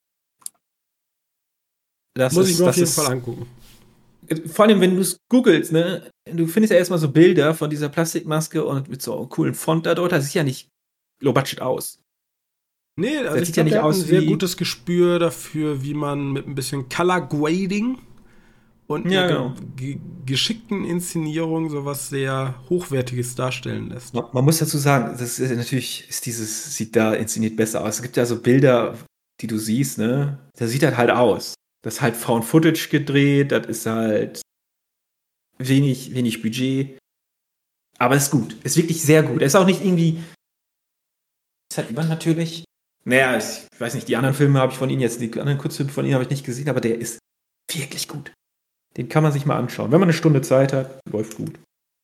Das Muss ist, ich mir auf das jeden ist, Fall angucken. Vor allem, wenn du es googelst, ne, du findest ja erstmal so Bilder von dieser Plastikmaske und mit so einem coolen Font da dort, das sieht ja nicht low budget aus. Nee, also Das ich sieht ja glaube, nicht der hat aus ein sehr wie- gutes Gespür dafür, wie man mit ein bisschen Color Grading und Ja, einer genau. ge geschickten Inszenierung sowas sehr Hochwertiges darstellen lässt. Man, man muss dazu sagen, das ist natürlich, ist dieses, sieht da inszeniert besser aus. Es gibt ja so Bilder, die du siehst, ne, da sieht das halt aus. Das ist halt Found Footage gedreht, das ist halt wenig, wenig Budget. Aber ist gut, ist wirklich sehr gut. Er ist auch nicht irgendwie ist halt übernatürlich. Naja, ich weiß nicht, die anderen Filme habe ich von Ihnen jetzt, die anderen Kurzfilme von Ihnen habe ich nicht gesehen, aber der ist wirklich gut. Den kann man sich mal anschauen. Wenn man eine Stunde Zeit hat, läuft gut.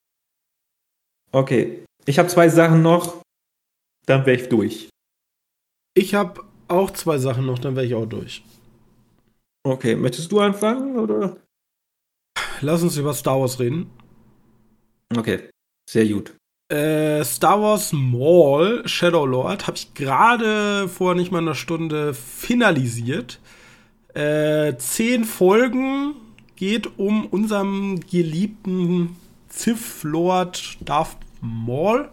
Okay, ich habe zwei Sachen noch, dann wäre ich durch. Ich habe auch zwei Sachen noch, dann wäre ich auch durch. Okay, möchtest du anfangen, oder? Lass uns über Star Wars reden. Okay, sehr gut. Äh, Star Wars Maul, Shadow Lord, habe ich gerade vor nicht mal einer Stunde finalisiert. Äh, zehn Folgen, geht um unseren geliebten Sith Lord Darth Maul.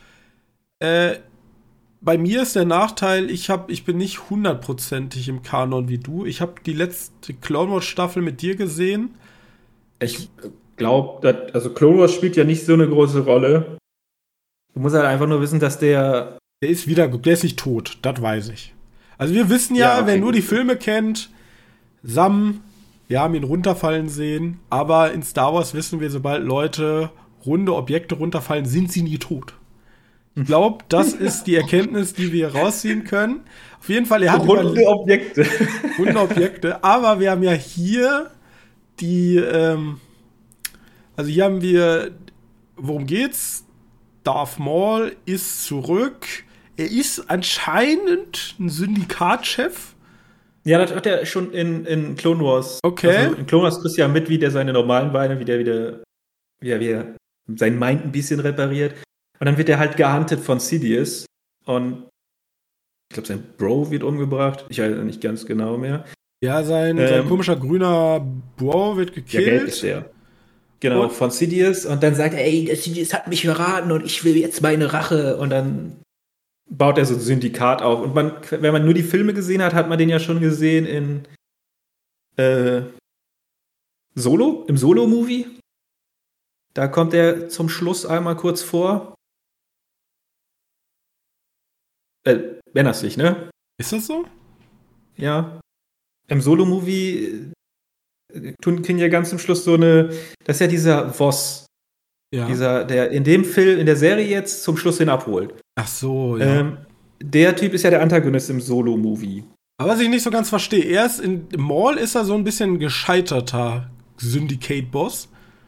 Äh, bei mir ist der Nachteil, ich, hab, ich bin nicht hundertprozentig im Kanon wie du. Ich habe die letzte Clone Wars Staffel mit dir gesehen. Ich glaube, also Clone Wars spielt ja nicht so eine große Rolle. Du musst halt einfach nur wissen, dass der... Der ist wieder, der ist nicht tot, das weiß ich. Also wir wissen ja, ja okay, wer nur die Filme kennt, Sam, wir haben ihn runterfallen sehen, aber in Star Wars wissen wir, sobald Leute runde Objekte runterfallen, sind sie nie tot. Ich glaube, das ist die Erkenntnis, die wir rausziehen können. Auf jeden Fall, er hat runde Objekte. Runde Objekte, aber wir haben ja hier die, ähm, also hier haben wir, worum geht's? Darth Maul ist zurück. Er ist anscheinend ein Syndikatchef. Ja, das hat er schon in, in Clone Wars. Okay. Also in Clone Wars kriegst du ja mit, wie der seine normalen Beine, wie der wieder, wie er wieder sein Mind ein bisschen repariert. Und dann wird er halt gehuntet von Sidious. Und ich glaube, sein Bro wird umgebracht. Ich weiß nicht ganz genau mehr. Ja, sein, ähm, sein komischer grüner Bro wird gekillt. Ja, gelb ist der. Genau, von Sidious. Und dann sagt er, ey, der Sidious hat mich verraten und ich will jetzt meine Rache. Und dann baut er so ein Syndikat auf. Und man, wenn man nur die Filme gesehen hat, hat man den ja schon gesehen in äh, Solo, im Solo-Movie. Da kommt er zum Schluss einmal kurz vor. Äh, erinnerst dich, ne? Ist das so? Ja. Im Solo-Movie tun ja ganz zum Schluss so eine, das ist ja dieser Voss, ja. Dieser, der in dem Film, in der Serie jetzt zum Schluss den abholt. Ach so, ja. Ähm, der Typ ist ja der Antagonist im Solo-Movie. Aber was ich nicht so ganz verstehe, er ist in Maul ist er so ein bisschen gescheiterter Syndicate-Boss.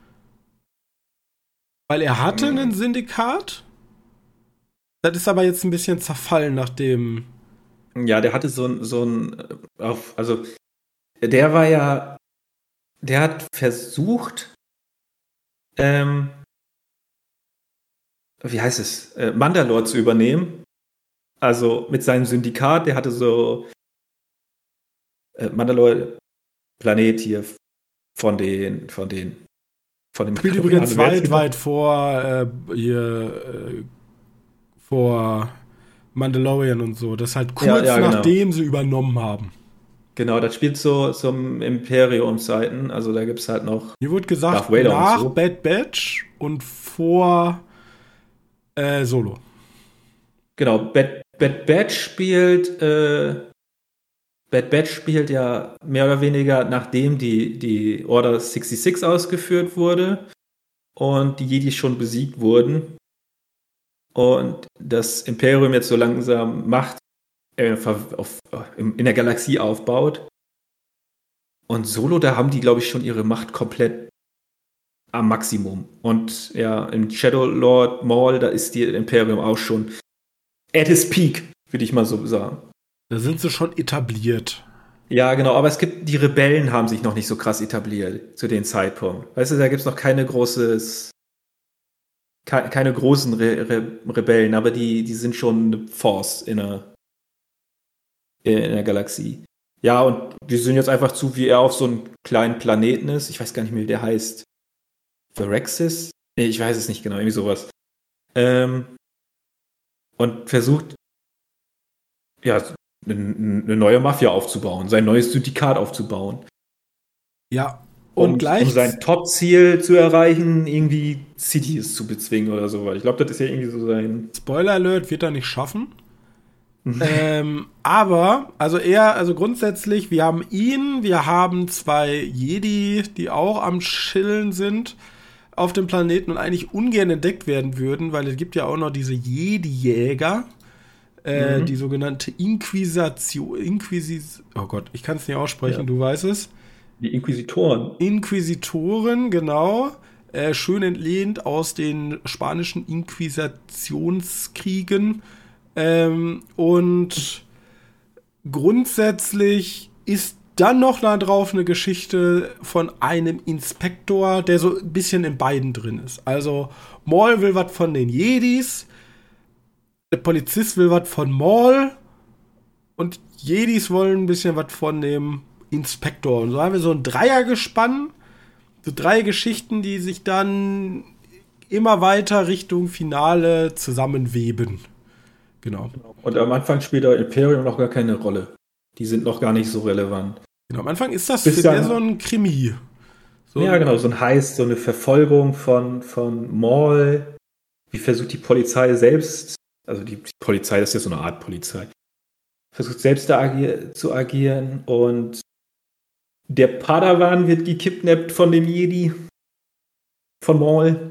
Weil er hatte mhm. ein Syndikat. Das ist aber jetzt ein bisschen zerfallen nach dem. Ja, der hatte so ein, so ein, auf, also der war ja, der hat versucht, ähm, wie heißt es, äh, Mandalore zu übernehmen. Also mit seinem Syndikat, der hatte so äh, Mandalore, Planet hier von den, von den, von dem. Spielt übrigens weit, weit vor äh, hier äh, vor Mandalorian und so. Das ist halt kurz ja, ja, genau. nachdem sie übernommen haben. Genau, das spielt so zum Imperium-Zeiten. Also da gibt es halt noch. Hier wurde gesagt, nach so. Bad Batch und vor äh, Solo. Genau, Bad, Bad Batch spielt äh, Bad Batch spielt ja mehr oder weniger, nachdem die, die Order sechsundsechzig ausgeführt wurde und die Jedi schon besiegt wurden. Und das Imperium jetzt so langsam Macht äh, auf, in der Galaxie aufbaut. Und Solo, da haben die, glaube ich, schon ihre Macht komplett am Maximum. Und ja, im Shadow Lord Maul, da ist die Imperium auch schon at its peak, würde ich mal so sagen. Da sind sie schon etabliert. Ja, genau, aber es gibt, die Rebellen haben sich noch nicht so krass etabliert zu dem Zeitpunkt. Weißt du, da gibt es noch keine großes keine großen Re- Re- Rebellen, aber die, die sind schon eine Force in der, in der Galaxie. Ja, und wir sehen jetzt einfach zu, wie er auf so einem kleinen Planeten ist. Ich weiß gar nicht mehr, wie der heißt. Phyrexis? Nee, ich weiß es nicht genau, irgendwie sowas. Ähm, und versucht, ja, eine, eine neue Mafia aufzubauen, sein neues Syndikat aufzubauen. Ja. Und um, gleich um sein Top-Ziel zu erreichen, irgendwie Sidious zu bezwingen oder so. Ich glaube, das ist ja irgendwie so sein... Spoiler-Alert, wird er nicht schaffen. ähm, aber, also er, also grundsätzlich, wir haben ihn, wir haben zwei Jedi, die auch am Chillen sind auf dem Planeten und eigentlich ungern entdeckt werden würden, weil es gibt ja auch noch diese Jedi-Jäger. Äh, Mhm. Die sogenannte Inquisition. Inquisis oh Gott, ich kann es nicht aussprechen, Ja. du weißt es. Die Inquisitoren. Inquisitoren, genau. Äh, schön entlehnt aus den spanischen Inquisitionskriegen. Ähm, und grundsätzlich ist dann noch da drauf eine Geschichte von einem Inspektor, der so ein bisschen in beiden drin ist. Also Maul will was von den Jedis, der Polizist will was von Maul und Jedis wollen ein bisschen was von dem Inspektor. Und so haben wir so ein Dreiergespann, so drei Geschichten, die sich dann immer weiter Richtung Finale zusammenweben. Genau. Und am Anfang spielt der Imperium noch gar keine Rolle. Die sind noch gar nicht so relevant. Genau, am Anfang ist das Bis für dann- der so ein Krimi. So Ja, ein- genau, so ein Heist, so eine Verfolgung von, von Maul. Wie versucht die Polizei selbst, also die, die Polizei, das ist ja so eine Art Polizei, versucht selbst da agier, zu agieren und der Padawan wird gekidnappt von dem Jedi, von Maul.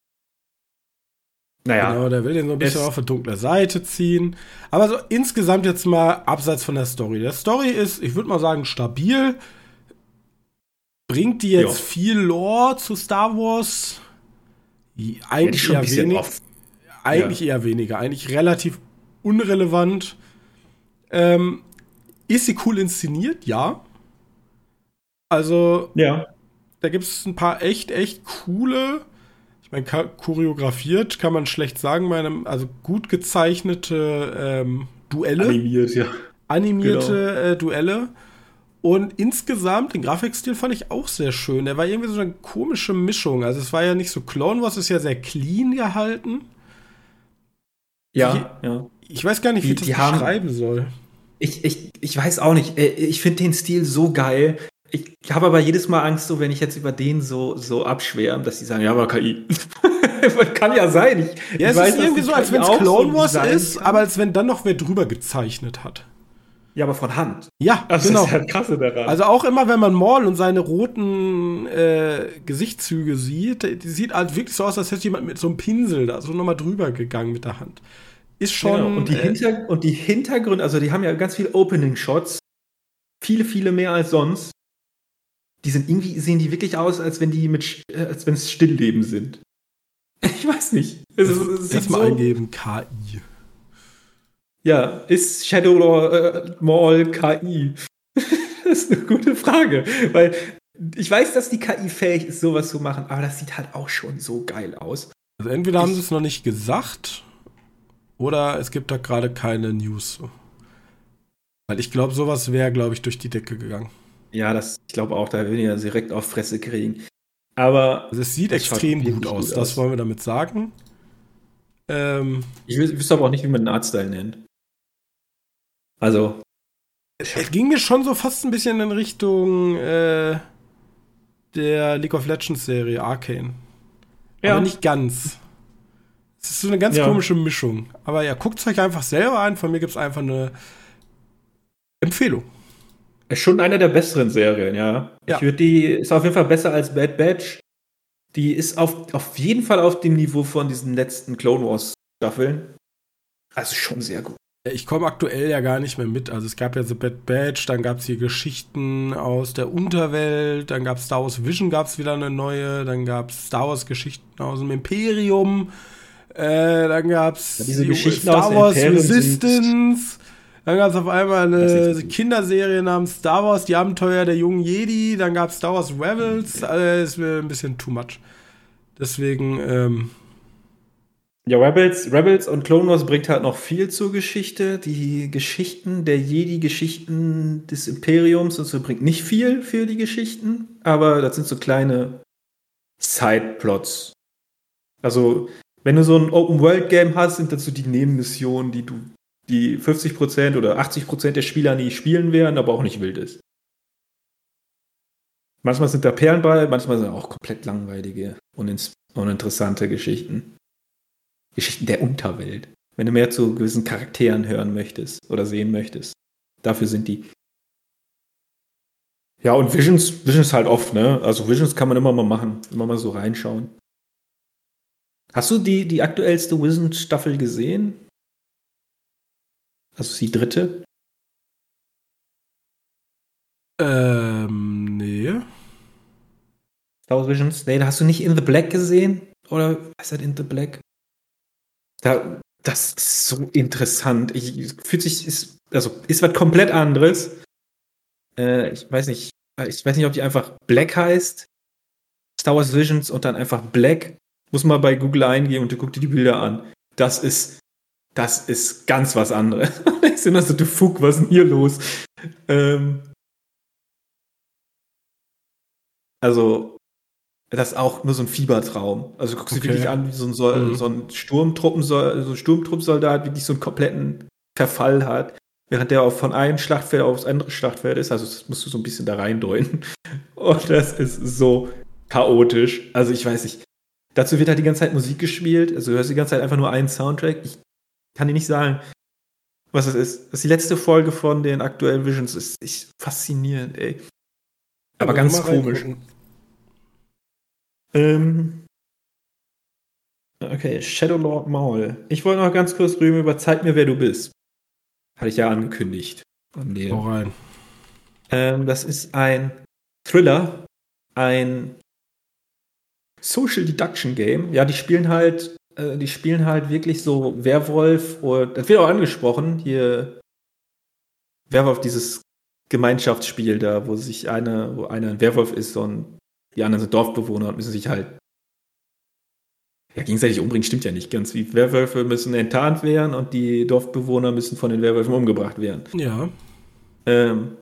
Naja, Genau, der will den so ein bisschen Es- auf eine dunkle Seite ziehen. Aber so insgesamt jetzt mal abseits von der Story. Der Story ist, ich würde mal sagen, stabil. Bringt die jetzt Ja. viel Lore zu Star Wars? ja, Eigentlich schon ein eher bisschen wenig. off. Eigentlich eher weniger. Eigentlich relativ unrelevant. Ähm, ist sie cool inszeniert? Ja. Also, Ja, da gibt es ein paar echt, echt coole, ich meine, ka- choreografiert kann man schlecht sagen, bei einem, also gut gezeichnete ähm, Duelle, animiert, ja. animierte genau. äh, Duelle. Und insgesamt, den Grafikstil fand ich auch sehr schön. Der war irgendwie so eine komische Mischung. Also es war ja nicht so Clone Wars, ist ja sehr clean gehalten. Ja, ja. Ich weiß gar nicht, wie Die- ich das die haben- beschreiben soll. Ich, ich, ich weiß auch nicht. Äh, Ich finde den Stil so geil. Ich habe aber jedes Mal Angst, so wenn ich jetzt über den so, so abschwärme, dass die sagen, ja, aber K I. Kann ja sein. Ich, Ja, ich es weiß, ist dass irgendwie die so, als K I wenn es auch Clone so Wars designen ist, kann. aber als wenn dann noch wer drüber gezeichnet hat. Ja, aber von Hand. Ja, Das genau. ist ja das Krasse daran. Also auch immer, wenn man Maul und seine roten äh, Gesichtszüge sieht, die sieht halt wirklich so aus, als hätte jemand mit so einem Pinsel da so nochmal drüber gegangen mit der Hand. Ist schon. Genau. Und, die äh, Hinter und die Hintergründe, also die haben ja ganz viele Opening-Shots. Viele, viele mehr als sonst. Die sind irgendwie, sehen die wirklich aus, als wenn die mit, Sch- äh, als wenn es Stillleben sind. Ich weiß nicht. Es, ist- es sieht Erstmal so, eingeben, K I. ja, ist Shadow äh, Maul K I? Das ist eine gute Frage, weil ich weiß, dass die K I fähig ist, sowas zu machen, aber das sieht halt auch schon so geil aus. Also entweder haben Ich- sie es noch nicht gesagt oder es gibt da gerade keine News. Weil ich glaube, sowas wäre, glaube ich, durch die Decke gegangen. Ja, das, ich glaube auch, da will ich ja direkt auf Fresse kriegen. Aber Also es sieht Das schaut extrem wirklich gut aus, gut das aus. wollen wir damit sagen. Ähm, ich wüs- wüsste aber auch nicht, wie man den Artstyle nennt. Also, es ging mir schon so fast ein bisschen in Richtung äh, der League of Legends Serie Arcane. Ja. Aber nicht ganz. Es ist so eine ganz Ja. komische Mischung. Aber ja, guckt es euch einfach selber an. Von mir gibt es einfach eine Empfehlung. ist schon eine der besseren Serien, ja. Ja. Ich würde die, ist auf jeden Fall besser als Bad Batch. Die ist auf, auf jeden Fall auf dem Niveau von diesen letzten Clone Wars Staffeln. Also schon sehr gut. Ich komme aktuell ja gar nicht mehr mit. Also es gab ja The Bad Batch, dann gab es hier Geschichten aus der Unterwelt, dann gab es Star Wars Vision, gab es wieder eine neue, dann gab es Star Wars Geschichten aus dem Imperium, äh, dann gab es Ja, diese Geschichten Star aus dem Wars Imperium sind- Resistance, dann gab es auf einmal Das ist eine nicht gut. Kinderserie namens Star Wars, die Abenteuer der jungen Jedi, dann gab es Star Wars Rebels, äh, ist mir ein bisschen too much. Deswegen, ähm, Ja, Rebels, Rebels und Clone Wars bringt halt noch viel zur Geschichte. Die Geschichten der Jedi-Geschichten des Imperiums und so bringt nicht viel für die Geschichten, aber das sind so kleine Side-Plots. Also, wenn du so ein Open-World-Game hast, sind das so die Nebenmissionen, die du, die fünfzig Prozent oder achtzig Prozent der Spieler nie spielen werden, aber auch nicht wild ist. Manchmal sind da Perlen bei, manchmal sind auch komplett langweilige, unins- uninteressante Geschichten. Geschichten der Unterwelt. Wenn du mehr zu gewissen Charakteren hören möchtest oder sehen möchtest. Dafür sind die. Ja, und Visions, Visions halt oft, ne? Also Visions kann man immer mal machen, immer mal so reinschauen. Hast du die, die aktuellste Visions-Staffel gesehen? Also die dritte? Ähm, nee. Star Wars Visions? Nee, da hast du nicht In the Black gesehen? Oder was ist das In the Black? Da, das ist so interessant. Ich, fühlt sich, ist, also ist was komplett anderes. Äh, ich weiß nicht, ich weiß nicht, ob die einfach Black heißt. Star Wars Visions und dann einfach Black. Muss mal bei Google eingeben und du guck dir die Bilder an. Das ist, das ist ganz was anderes. Ich bin so, du Fuck, was ist denn hier los? Ähm, also, das ist auch nur so ein Fiebertraum. Also du guckst okay. dir wirklich an, wie so ein, so, mhm. so ein Sturmtruppen, so ein Sturmtruppsoldat wirklich so einen kompletten Verfall hat, während der auch von einem Schlachtfeld aufs andere Schlachtfeld ist. Also das musst du so ein bisschen da reindeuten. Und das ist so chaotisch. Also ich weiß nicht. Dazu wird halt die ganze Zeit Musik gespielt. Also du hörst die ganze Zeit einfach nur einen Soundtrack. Ich kann dir nicht sagen, was es ist. Das ist die letzte Folge von den aktuellen Visions. Das ist echt faszinierend, ey. Aber, Aber ganz komisch. Ähm, okay, Shadowlord Maul. Ich wollte noch ganz kurz rüber über Zeig mir, wer du bist. Hatte ich ja angekündigt. Hau rein. Ähm, das ist ein Thriller, ein Social Deduction Game. Ja, die spielen halt, äh, die spielen halt wirklich so Werwolf und das wird auch angesprochen, hier Werwolf, dieses Gemeinschaftsspiel da, wo sich einer, wo einer ein Werwolf ist und die anderen sind Dorfbewohner und müssen sich halt ja, gegenseitig umbringen, stimmt ja nicht ganz. Wie Werwölfe müssen enttarnt werden und die Dorfbewohner müssen von den Werwölfen umgebracht werden. Ja. Ähm,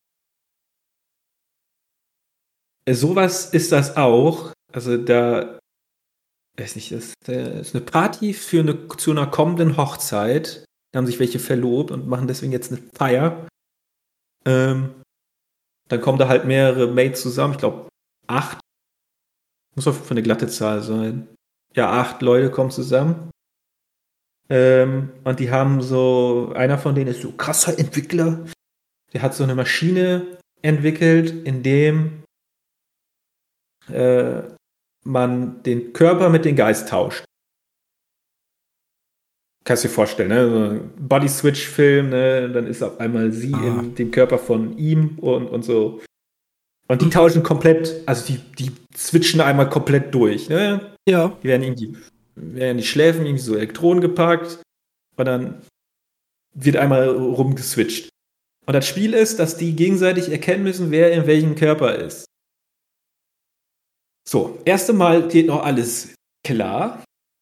sowas ist das auch. Also da, weiß nicht, das ist eine Party für eine, zu einer kommenden Hochzeit. Da haben sich welche verlobt und machen deswegen jetzt eine Feier. Ähm, dann kommen da halt mehrere Mates zusammen. Ich glaube, acht. Muss auf jeden Fall eine glatte Zahl sein. Ja, acht Leute kommen zusammen. Ähm, und die haben so, einer von denen ist so krasser Entwickler. Der hat so eine Maschine entwickelt, in dem äh, man den Körper mit dem Geist tauscht. Kannst du dir vorstellen, ne? So ein Body-Switch-Film, ne? Dann ist auf einmal sie ah. in dem Körper von ihm und, und so. Und die tauschen komplett, also die, die switchen einmal komplett durch, ne? Ja. Die werden irgendwie, werden in die Schläfen irgendwie so Elektronen gepackt und dann wird einmal rumgeswitcht. Und das Spiel ist, dass die gegenseitig erkennen müssen, wer in welchem Körper ist. So, erste Mal geht noch alles klar.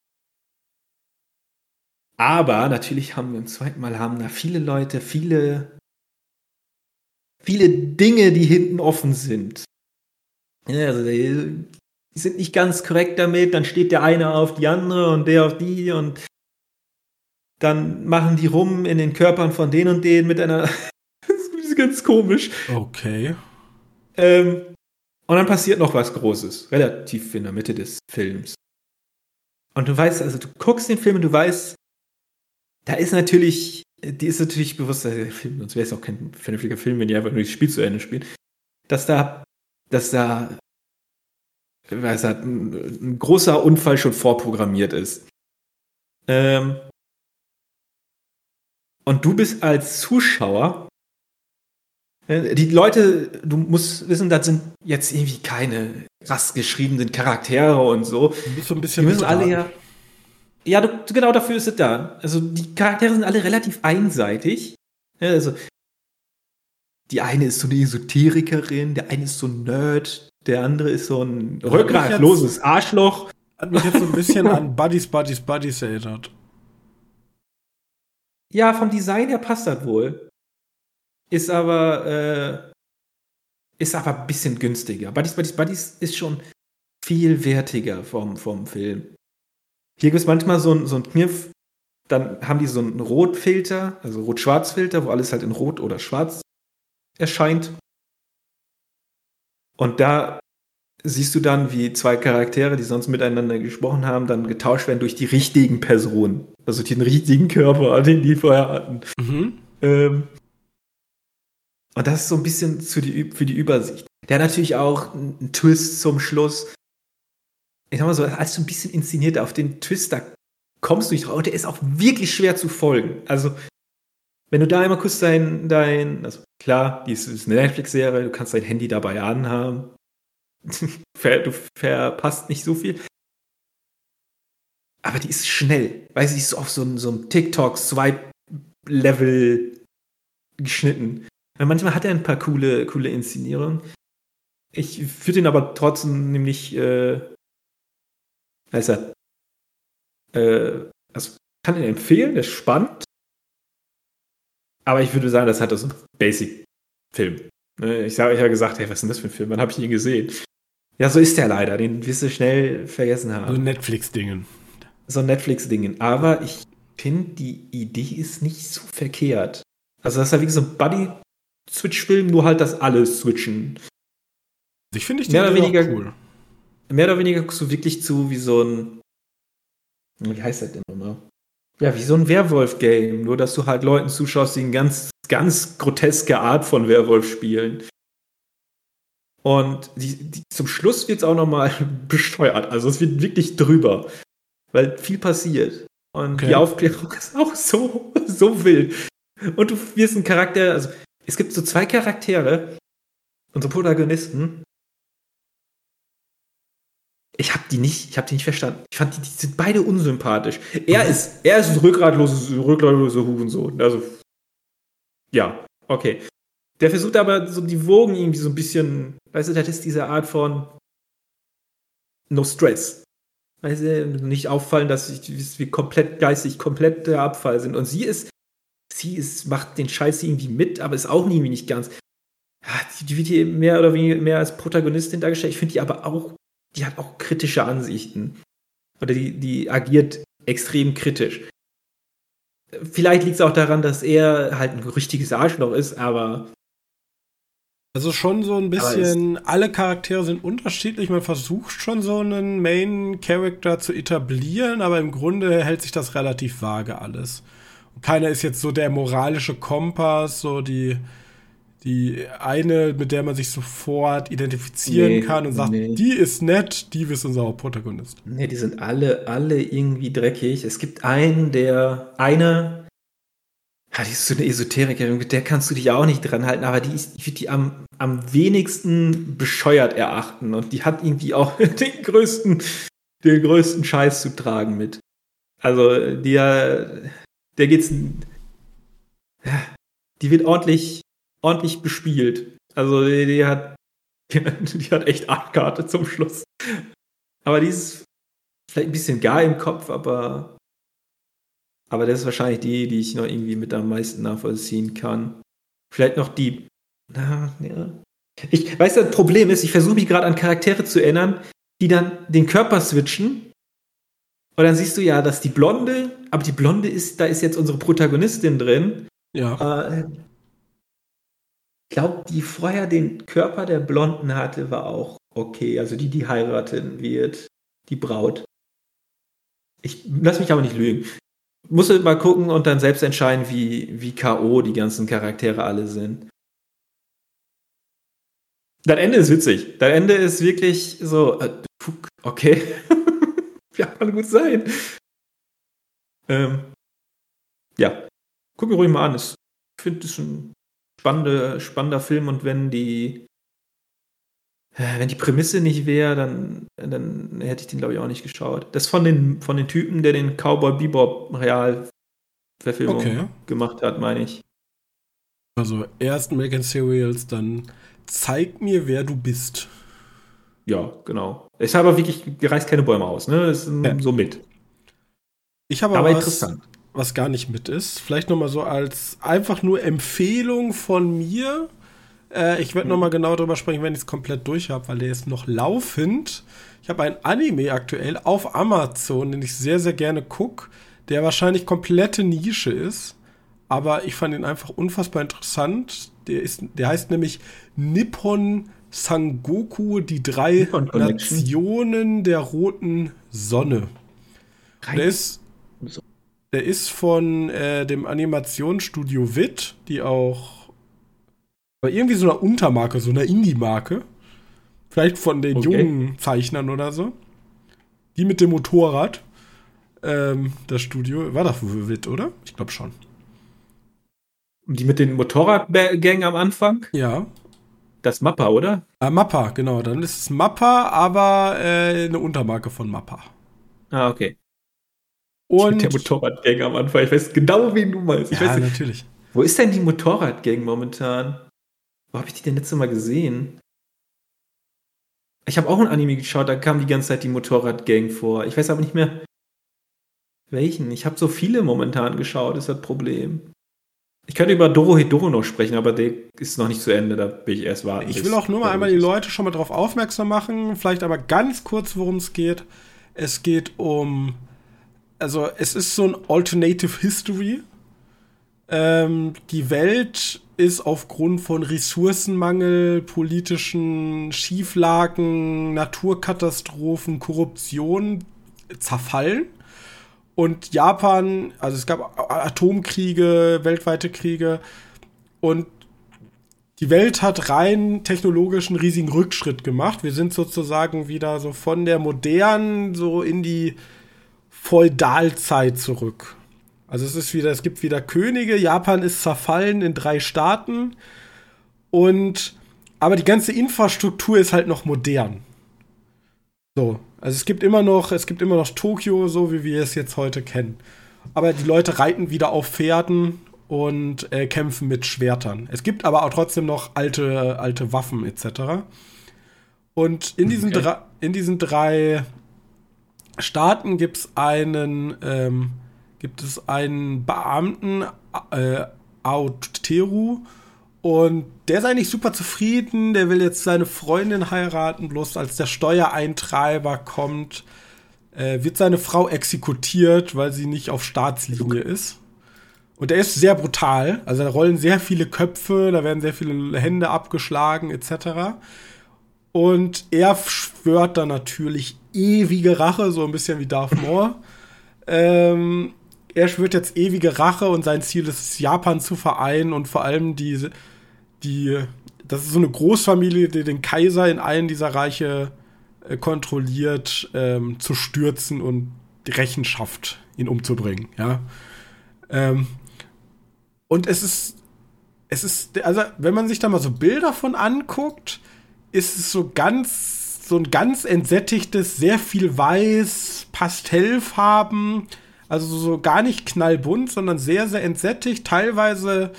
Aber natürlich haben wir im zweiten Mal haben da viele Leute, viele, viele Dinge, die hinten offen sind. Ja, also die, die sind nicht ganz korrekt damit, dann steht der eine auf die andere und der auf die und dann machen die rum in den Körpern von den und denen mit einer. Das ist ganz komisch. Okay. Ähm, und dann passiert noch was Großes, relativ in der Mitte des Films. Und du weißt, also du guckst den Film und du weißt, da ist natürlich, die ist natürlich bewusst, der Film, sonst wäre es auch kein vernünftiger Film, wenn die einfach nur das Spiel zu Ende spielen, dass da, dass da, weiß er, ein, ein großer Unfall schon vorprogrammiert ist. Ähm, und du bist als Zuschauer, äh, die Leute, du musst wissen, das sind jetzt irgendwie keine krass geschriebenen Charaktere und so. Du bist so ein bisschen die müssen alle ja. Ja, du, genau dafür ist es da. Also die Charaktere sind alle relativ einseitig. Ja, also die eine ist so eine Esoterikerin, der eine ist so ein Nerd, der andere ist so ein rückgratloses Arschloch. Hat mich jetzt so ein bisschen an Buddies, Buddies, Buddies erinnert. Ja, vom Design her passt das wohl. Ist aber äh, ist aber ein bisschen günstiger. Buddies, Buddies, Buddies ist schon viel wertiger vom, vom Film. Hier gibt es manchmal so einen so ein Kniff, dann haben die so einen Rotfilter, also Rot-Schwarz-Filter, wo alles halt in Rot oder Schwarz erscheint. Und da siehst du dann, wie zwei Charaktere, die sonst miteinander gesprochen haben, dann getauscht werden durch die richtigen Personen. Also den richtigen Körper, den die vorher hatten. Mhm. Ähm, und das ist so ein bisschen für die, für die Übersicht. Der hat natürlich auch einen Twist zum Schluss. Ich sag mal so, als so ein bisschen inszeniert auf den Twist, da kommst du nicht drauf. Und der ist auch wirklich schwer zu folgen. Also, wenn du da einmal kurz dein, dein also klar, die ist, ist eine Netflix-Serie, du kannst dein Handy dabei anhaben. Du verpasst nicht so viel. Aber die ist schnell. Weißt du, die ist so auf so einem so ein TikTok-Swipe-Level geschnitten. Weil manchmal hat er ein paar coole, coole Inszenierungen. Ich würde ihn aber trotzdem nämlich, äh, heißt er, äh, also kann ihn empfehlen, der ist spannend. Aber ich würde sagen, das hat das ein Basic-Film. Ich habe ja gesagt, hey, was ist denn das für ein Film? Wann habe ich ihn gesehen? Ja, so ist der leider. Den wirst du schnell vergessen haben. So Netflix-Dingen. So Netflix-Dingen. Aber ich finde, die Idee ist nicht so verkehrt. Also das ist halt wie so ein Buddy-Switch-Film, nur halt, dass alle switchen. Ich finde ich mehr oder weniger cool. Mehr oder weniger guckst du wirklich zu wie so ein, wie heißt das denn nochmal? Ja, wie so ein Werwolf-Game. Nur, dass du halt Leuten zuschaust, die eine ganz, ganz groteske Art von Werwolf spielen. Und die, die, zum Schluss wird es auch nochmal besteuert. Also es wird wirklich drüber. Weil viel passiert. Und okay. Die Aufklärung ist auch so, so wild. Und du wirst ein Charakter, also es gibt so zwei Charaktere, unsere Protagonisten. Ich hab die nicht, ich hab die nicht verstanden. Ich fand die, die sind beide unsympathisch. Er ist, er ist ein rückgratloses, rückgratloser Hurensohn. Also, ja, okay. Der versucht aber so die Wogen irgendwie so ein bisschen, weißt du, das ist diese Art von No Stress. Weißt du, nicht auffallen, dass wir komplett geistig, komplett der Abfall sind. Und sie ist, sie ist, macht den Scheiß irgendwie mit, aber ist auch irgendwie nicht ganz. Ja, die, die wird hier mehr oder weniger mehr als Protagonistin dargestellt. Ich finde die aber auch, die hat auch kritische Ansichten. Oder die, die agiert extrem kritisch. Vielleicht liegt es auch daran, dass er halt ein richtiges Arschloch ist, aber also schon so ein bisschen, alle Charaktere sind unterschiedlich, man versucht schon so einen Main-Character zu etablieren, aber im Grunde hält sich das relativ vage alles. Und keiner ist jetzt so der moralische Kompass, so die, die eine, mit der man sich sofort identifizieren nee, kann und sagt, nee. Die ist nett, die ist unser Protagonist. Nee, die sind alle, alle irgendwie dreckig. Es gibt einen, der, eine, ja, die ist so eine Esoterikerin, mit der kannst du dich auch nicht dran halten, aber die ist, ich würde die am, am wenigsten bescheuert erachten und die hat irgendwie auch den größten, den größten Scheiß zu tragen mit. Also, der, der geht's, die wird ordentlich, ordentlich bespielt. Also, die, die hat, die hat echt Arschkarte zum Schluss. Aber die ist vielleicht ein bisschen gar im Kopf, aber Aber das ist wahrscheinlich die, die ich noch irgendwie mit am meisten nachvollziehen kann. Vielleicht noch die. Na, ja. Ich weiß, das Problem ist, ich versuche mich gerade an Charaktere zu erinnern, die dann den Körper switchen. Und dann siehst du ja, dass die Blonde, aber die Blonde ist, da ist jetzt unsere Protagonistin drin. Ja. Äh, ich glaube, die vorher den Körper der Blonden hatte, war auch okay. Also die, die heiraten wird, die Braut. Ich lass mich aber nicht lügen. Musst du mal gucken und dann selbst entscheiden, wie, wie K O die ganzen Charaktere alle sind. Das Ende ist witzig. Das Ende ist wirklich so, äh, okay. Ja, kann gut sein. Ähm, ja, guck mir ruhig mal an. Ich finde, das ist ein spannender, spannender Film und wenn die wenn die Prämisse nicht wäre, dann, dann hätte ich den, glaube ich, auch nicht geschaut. Das ist von den, von den Typen, der den Cowboy Bebop Realverfilmung okay. gemacht hat, meine ich. Also erst American Serials, dann zeig mir, wer du bist. Ja, genau. Ich habe aber wirklich, die reißt keine Bäume aus, ne? Das ist ja. so mit. Ich habe aber was, was gar nicht mit ist. Vielleicht nochmal so als einfach nur Empfehlung von mir. Äh, ich werde mhm. nochmal genau darüber sprechen, wenn ich es komplett durch habe, weil der ist noch laufend. Ich habe ein Anime aktuell auf Amazon, den ich sehr, sehr gerne gucke, der wahrscheinlich komplette Nische ist. Aber ich fand ihn einfach unfassbar interessant. Der, ist, der heißt nämlich Nippon Sangoku, die drei Nationen der roten Sonne. Der ist, der ist von äh, dem Animationsstudio Wit, die auch bei irgendwie so einer Untermarke, so einer Indie-Marke, vielleicht von den okay. jungen Zeichnern oder so, die mit dem Motorrad, ähm, das Studio, war das Wit, oder? Ich glaube schon. Die mit den Motorradgängen am Anfang? Ja. Das Mappa, oder? Ah, Mappa, genau. Dann ist es Mappa, aber äh, eine Untermarke von Mappa. Ah, okay. Und Mit der Motorradgang am Anfang. Ich weiß genau, wen du meinst. Ich ja, weiß nicht, natürlich. wo ist denn die Motorradgang momentan? Wo habe ich die denn letzte Mal gesehen? Ich habe auch ein Anime geschaut, da kam die ganze Zeit die Motorradgang vor. Ich weiß aber nicht mehr, welchen. Ich habe so viele momentan geschaut, ist das Problem. Ich könnte über Dorohedoro noch sprechen, aber der ist noch nicht zu Ende, da will ich erst warten. Ich will auch nur mal einmal die Leute schon mal darauf aufmerksam machen, vielleicht aber ganz kurz, worum es geht. Es geht um, also es ist so ein Alternative History. Ähm, die Welt ist aufgrund von Ressourcenmangel, politischen Schieflagen, Naturkatastrophen, Korruption zerfallen. Und Japan, also es gab Atomkriege, weltweite Kriege. Und die Welt hat rein technologisch einen riesigen Rückschritt gemacht. Wir sind sozusagen wieder so von der modernen so in die Feudalzeit zurück. Also es ist wieder, es gibt wieder Könige. Japan ist zerfallen in drei Staaten. Und aber die ganze Infrastruktur ist halt noch modern. So, also es gibt immer noch, es gibt immer noch Tokio, so wie wir es jetzt heute kennen. Aber die Leute reiten wieder auf Pferden und äh, kämpfen mit Schwertern. Es gibt aber auch trotzdem noch alte, alte Waffen et cetera. Und in diesen, okay. drei, in diesen drei Staaten gibt's einen, ähm, gibt es einen Beamten, äh, Aoteru, und der ist eigentlich super zufrieden, der will jetzt seine Freundin heiraten, bloß als der Steuereintreiber kommt, äh, wird seine Frau exekutiert, weil sie nicht auf Staatslinie ist. Und er ist sehr brutal, also da rollen sehr viele Köpfe, da werden sehr viele Hände abgeschlagen et cetera. Und er schwört dann natürlich ewige Rache, so ein bisschen wie Darth Maul. ähm, er schwört jetzt ewige Rache und sein Ziel ist es, Japan zu vereinen und vor allem die, die, das ist so eine Großfamilie, die den Kaiser in allen dieser Reiche äh, kontrolliert, ähm, zu stürzen und die Rechenschaft ihn umzubringen, ja. Ähm, und es ist, es ist, also wenn man sich da mal so Bilder von anguckt, ist es so ganz, so ein ganz entsättigtes, sehr viel Weiß, Pastellfarben, also so gar nicht knallbunt, sondern sehr, sehr entsättigt. Teilweise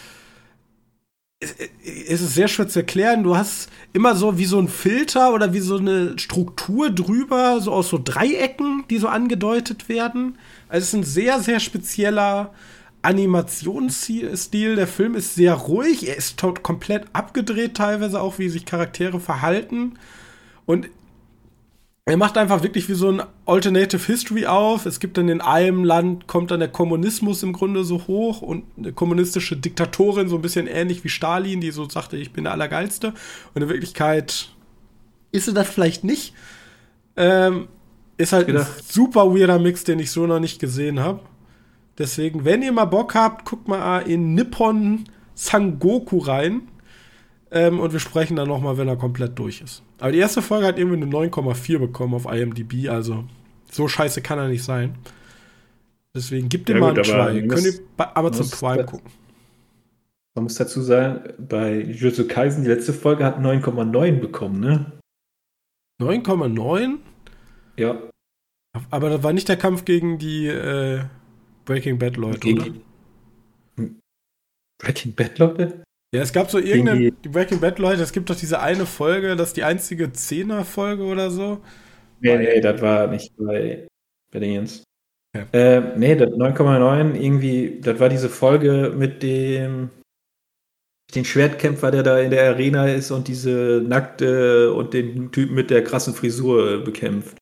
ist es sehr schwer zu erklären. Du hast immer so wie so ein Filter oder wie so eine Struktur drüber, so aus so Dreiecken, die so angedeutet werden. Also es ist ein sehr, sehr spezieller Animationsstil. Der Film ist sehr ruhig. Er ist tot komplett abgedreht teilweise auch, wie sich Charaktere verhalten. Und er macht einfach wirklich wie so ein Alternative History auf. Es gibt dann in einem Land, kommt dann der Kommunismus im Grunde so hoch und eine kommunistische Diktatorin, so ein bisschen ähnlich wie Stalin, die so sagte, ich bin der Allergeilste. Und in Wirklichkeit ist sie das vielleicht nicht. Ähm, ist halt ein super weirder Mix, den ich so noch nicht gesehen habe. Deswegen, wenn ihr mal Bock habt, guckt mal in Nippon Sangoku rein. Ähm, und wir sprechen dann noch mal, wenn er komplett durch ist. Aber die erste Folge hat irgendwie eine neun Komma vier bekommen auf I M D B, also so scheiße kann er nicht sein. Deswegen gebt ihm ja, mal einen Try. Könnt ihr bei Amazon Prime gucken. Man muss dazu sagen, bei Jujutsu Kaisen, die letzte Folge hat neun Komma neun bekommen, ne? neun Komma neun? Ja. Aber das war nicht der Kampf gegen die äh, Breaking Bad Leute, gegen oder? Die Breaking Bad Leute? Ja, es gab so irgendeine, die Breaking Bad Leute, es gibt doch diese eine Folge, das ist die einzige Zehner-Folge oder so. Nee, nee, das war nicht bei, bei den Jens. Okay. Äh, nee, das neun Komma neun irgendwie, das war diese Folge mit dem den Schwertkämpfer, der da in der Arena ist und diese nackte und den Typen mit der krassen Frisur bekämpft.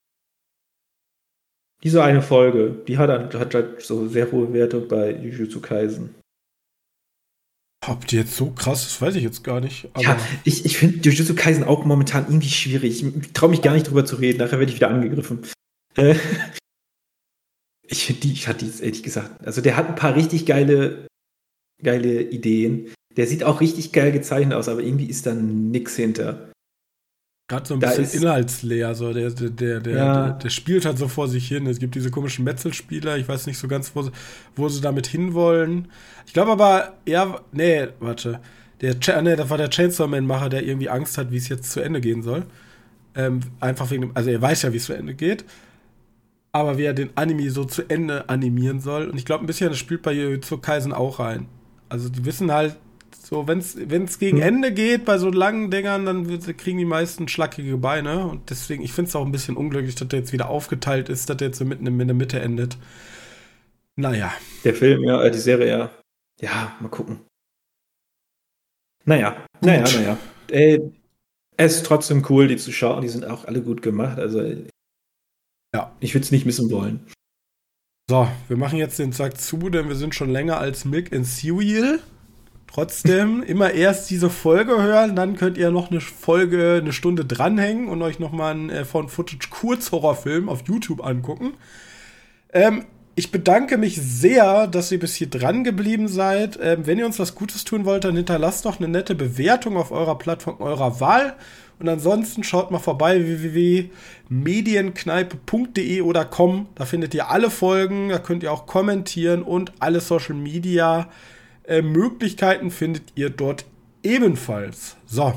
Diese eine Folge, die hat, hat halt so sehr hohe Werte bei Jujutsu Kaisen. Habt ihr jetzt so krass, das weiß ich jetzt gar nicht. Aber ja, ich, ich finde Jujutsu Kaisen auch momentan irgendwie schwierig. Ich traue mich gar nicht drüber zu reden, nachher werde ich wieder angegriffen. Äh, ich finde die, ich hatte die ehrlich gesagt, also der hat ein paar richtig geile, geile Ideen. Der sieht auch richtig geil gezeichnet aus, aber irgendwie ist da nix hinter. Gerade so ein Da bisschen ist- inhaltsleer, so der, der, der, der, Ja. der, der spielt halt so vor sich hin. Es gibt diese komischen Metzelspieler, ich weiß nicht so ganz, wo sie, wo sie damit hinwollen. Ich glaube aber, ja, nee, warte. Der, Cha- nee, das war der Chainsaw Man-Macher, der irgendwie Angst hat, wie es jetzt zu Ende gehen soll. Ähm, einfach wegen dem, also er weiß ja, wie es zu Ende geht. Aber wie er den Anime so zu Ende animieren soll. Und ich glaube ein bisschen, das spielt bei Jujutsu Kaisen auch rein. Also die wissen halt, so, wenn es gegen Hm. Ende geht, bei so langen Dingern, dann wird, kriegen die meisten schlackige Beine. Und deswegen, ich finde es auch ein bisschen unglücklich, dass der jetzt wieder aufgeteilt ist, dass der jetzt so mitten in der Mitte endet. Naja. Der Film, ja, äh, die Serie, ja. Ja, mal gucken. Naja, naja, Gut. naja. Äh, es ist trotzdem cool, die zu schauen. Die sind auch alle gut gemacht. Also, Ja. ich würde es nicht missen wollen. So, wir machen jetzt den Sack zu, denn wir sind schon länger als Milk and Cereal. Trotzdem immer erst diese Folge hören, dann könnt ihr noch eine Folge, eine Stunde dranhängen und euch nochmal einen äh, Found-Footage-Kurzhorrorfilm auf YouTube angucken. Ähm, ich bedanke mich sehr, dass ihr bis hier dran geblieben seid. Ähm, wenn ihr uns was Gutes tun wollt, dann hinterlasst doch eine nette Bewertung auf eurer Plattform eurer Wahl. Und ansonsten schaut mal vorbei w w w punkt medienkneipe punkt de oder com. Da findet ihr alle Folgen, da könnt ihr auch kommentieren und alle Social Media äh, Möglichkeiten findet ihr dort ebenfalls. So.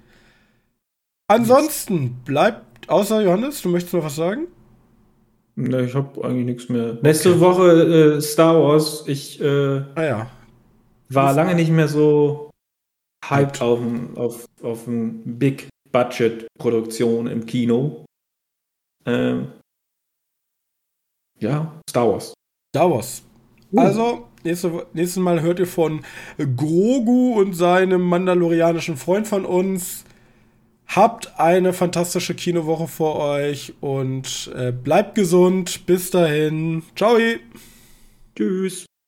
Ansonsten bleibt, außer Johannes, du möchtest noch was sagen? Ne, ich habe eigentlich nichts mehr. Nächste Woche äh, Star Wars. Ich äh, Ah ja. war lange nicht mehr so hyped Hyped. auf, ein- auf, auf ein Big-Budget-Produktion im Kino. Ähm, ja, Star Wars. Star Wars. Uh. Also, nächste, nächstes Mal hört ihr von Grogu und seinem mandalorianischen Freund von uns. Habt eine fantastische Kinowoche vor euch und äh, bleibt gesund. Bis dahin. Ciao. Tschüss.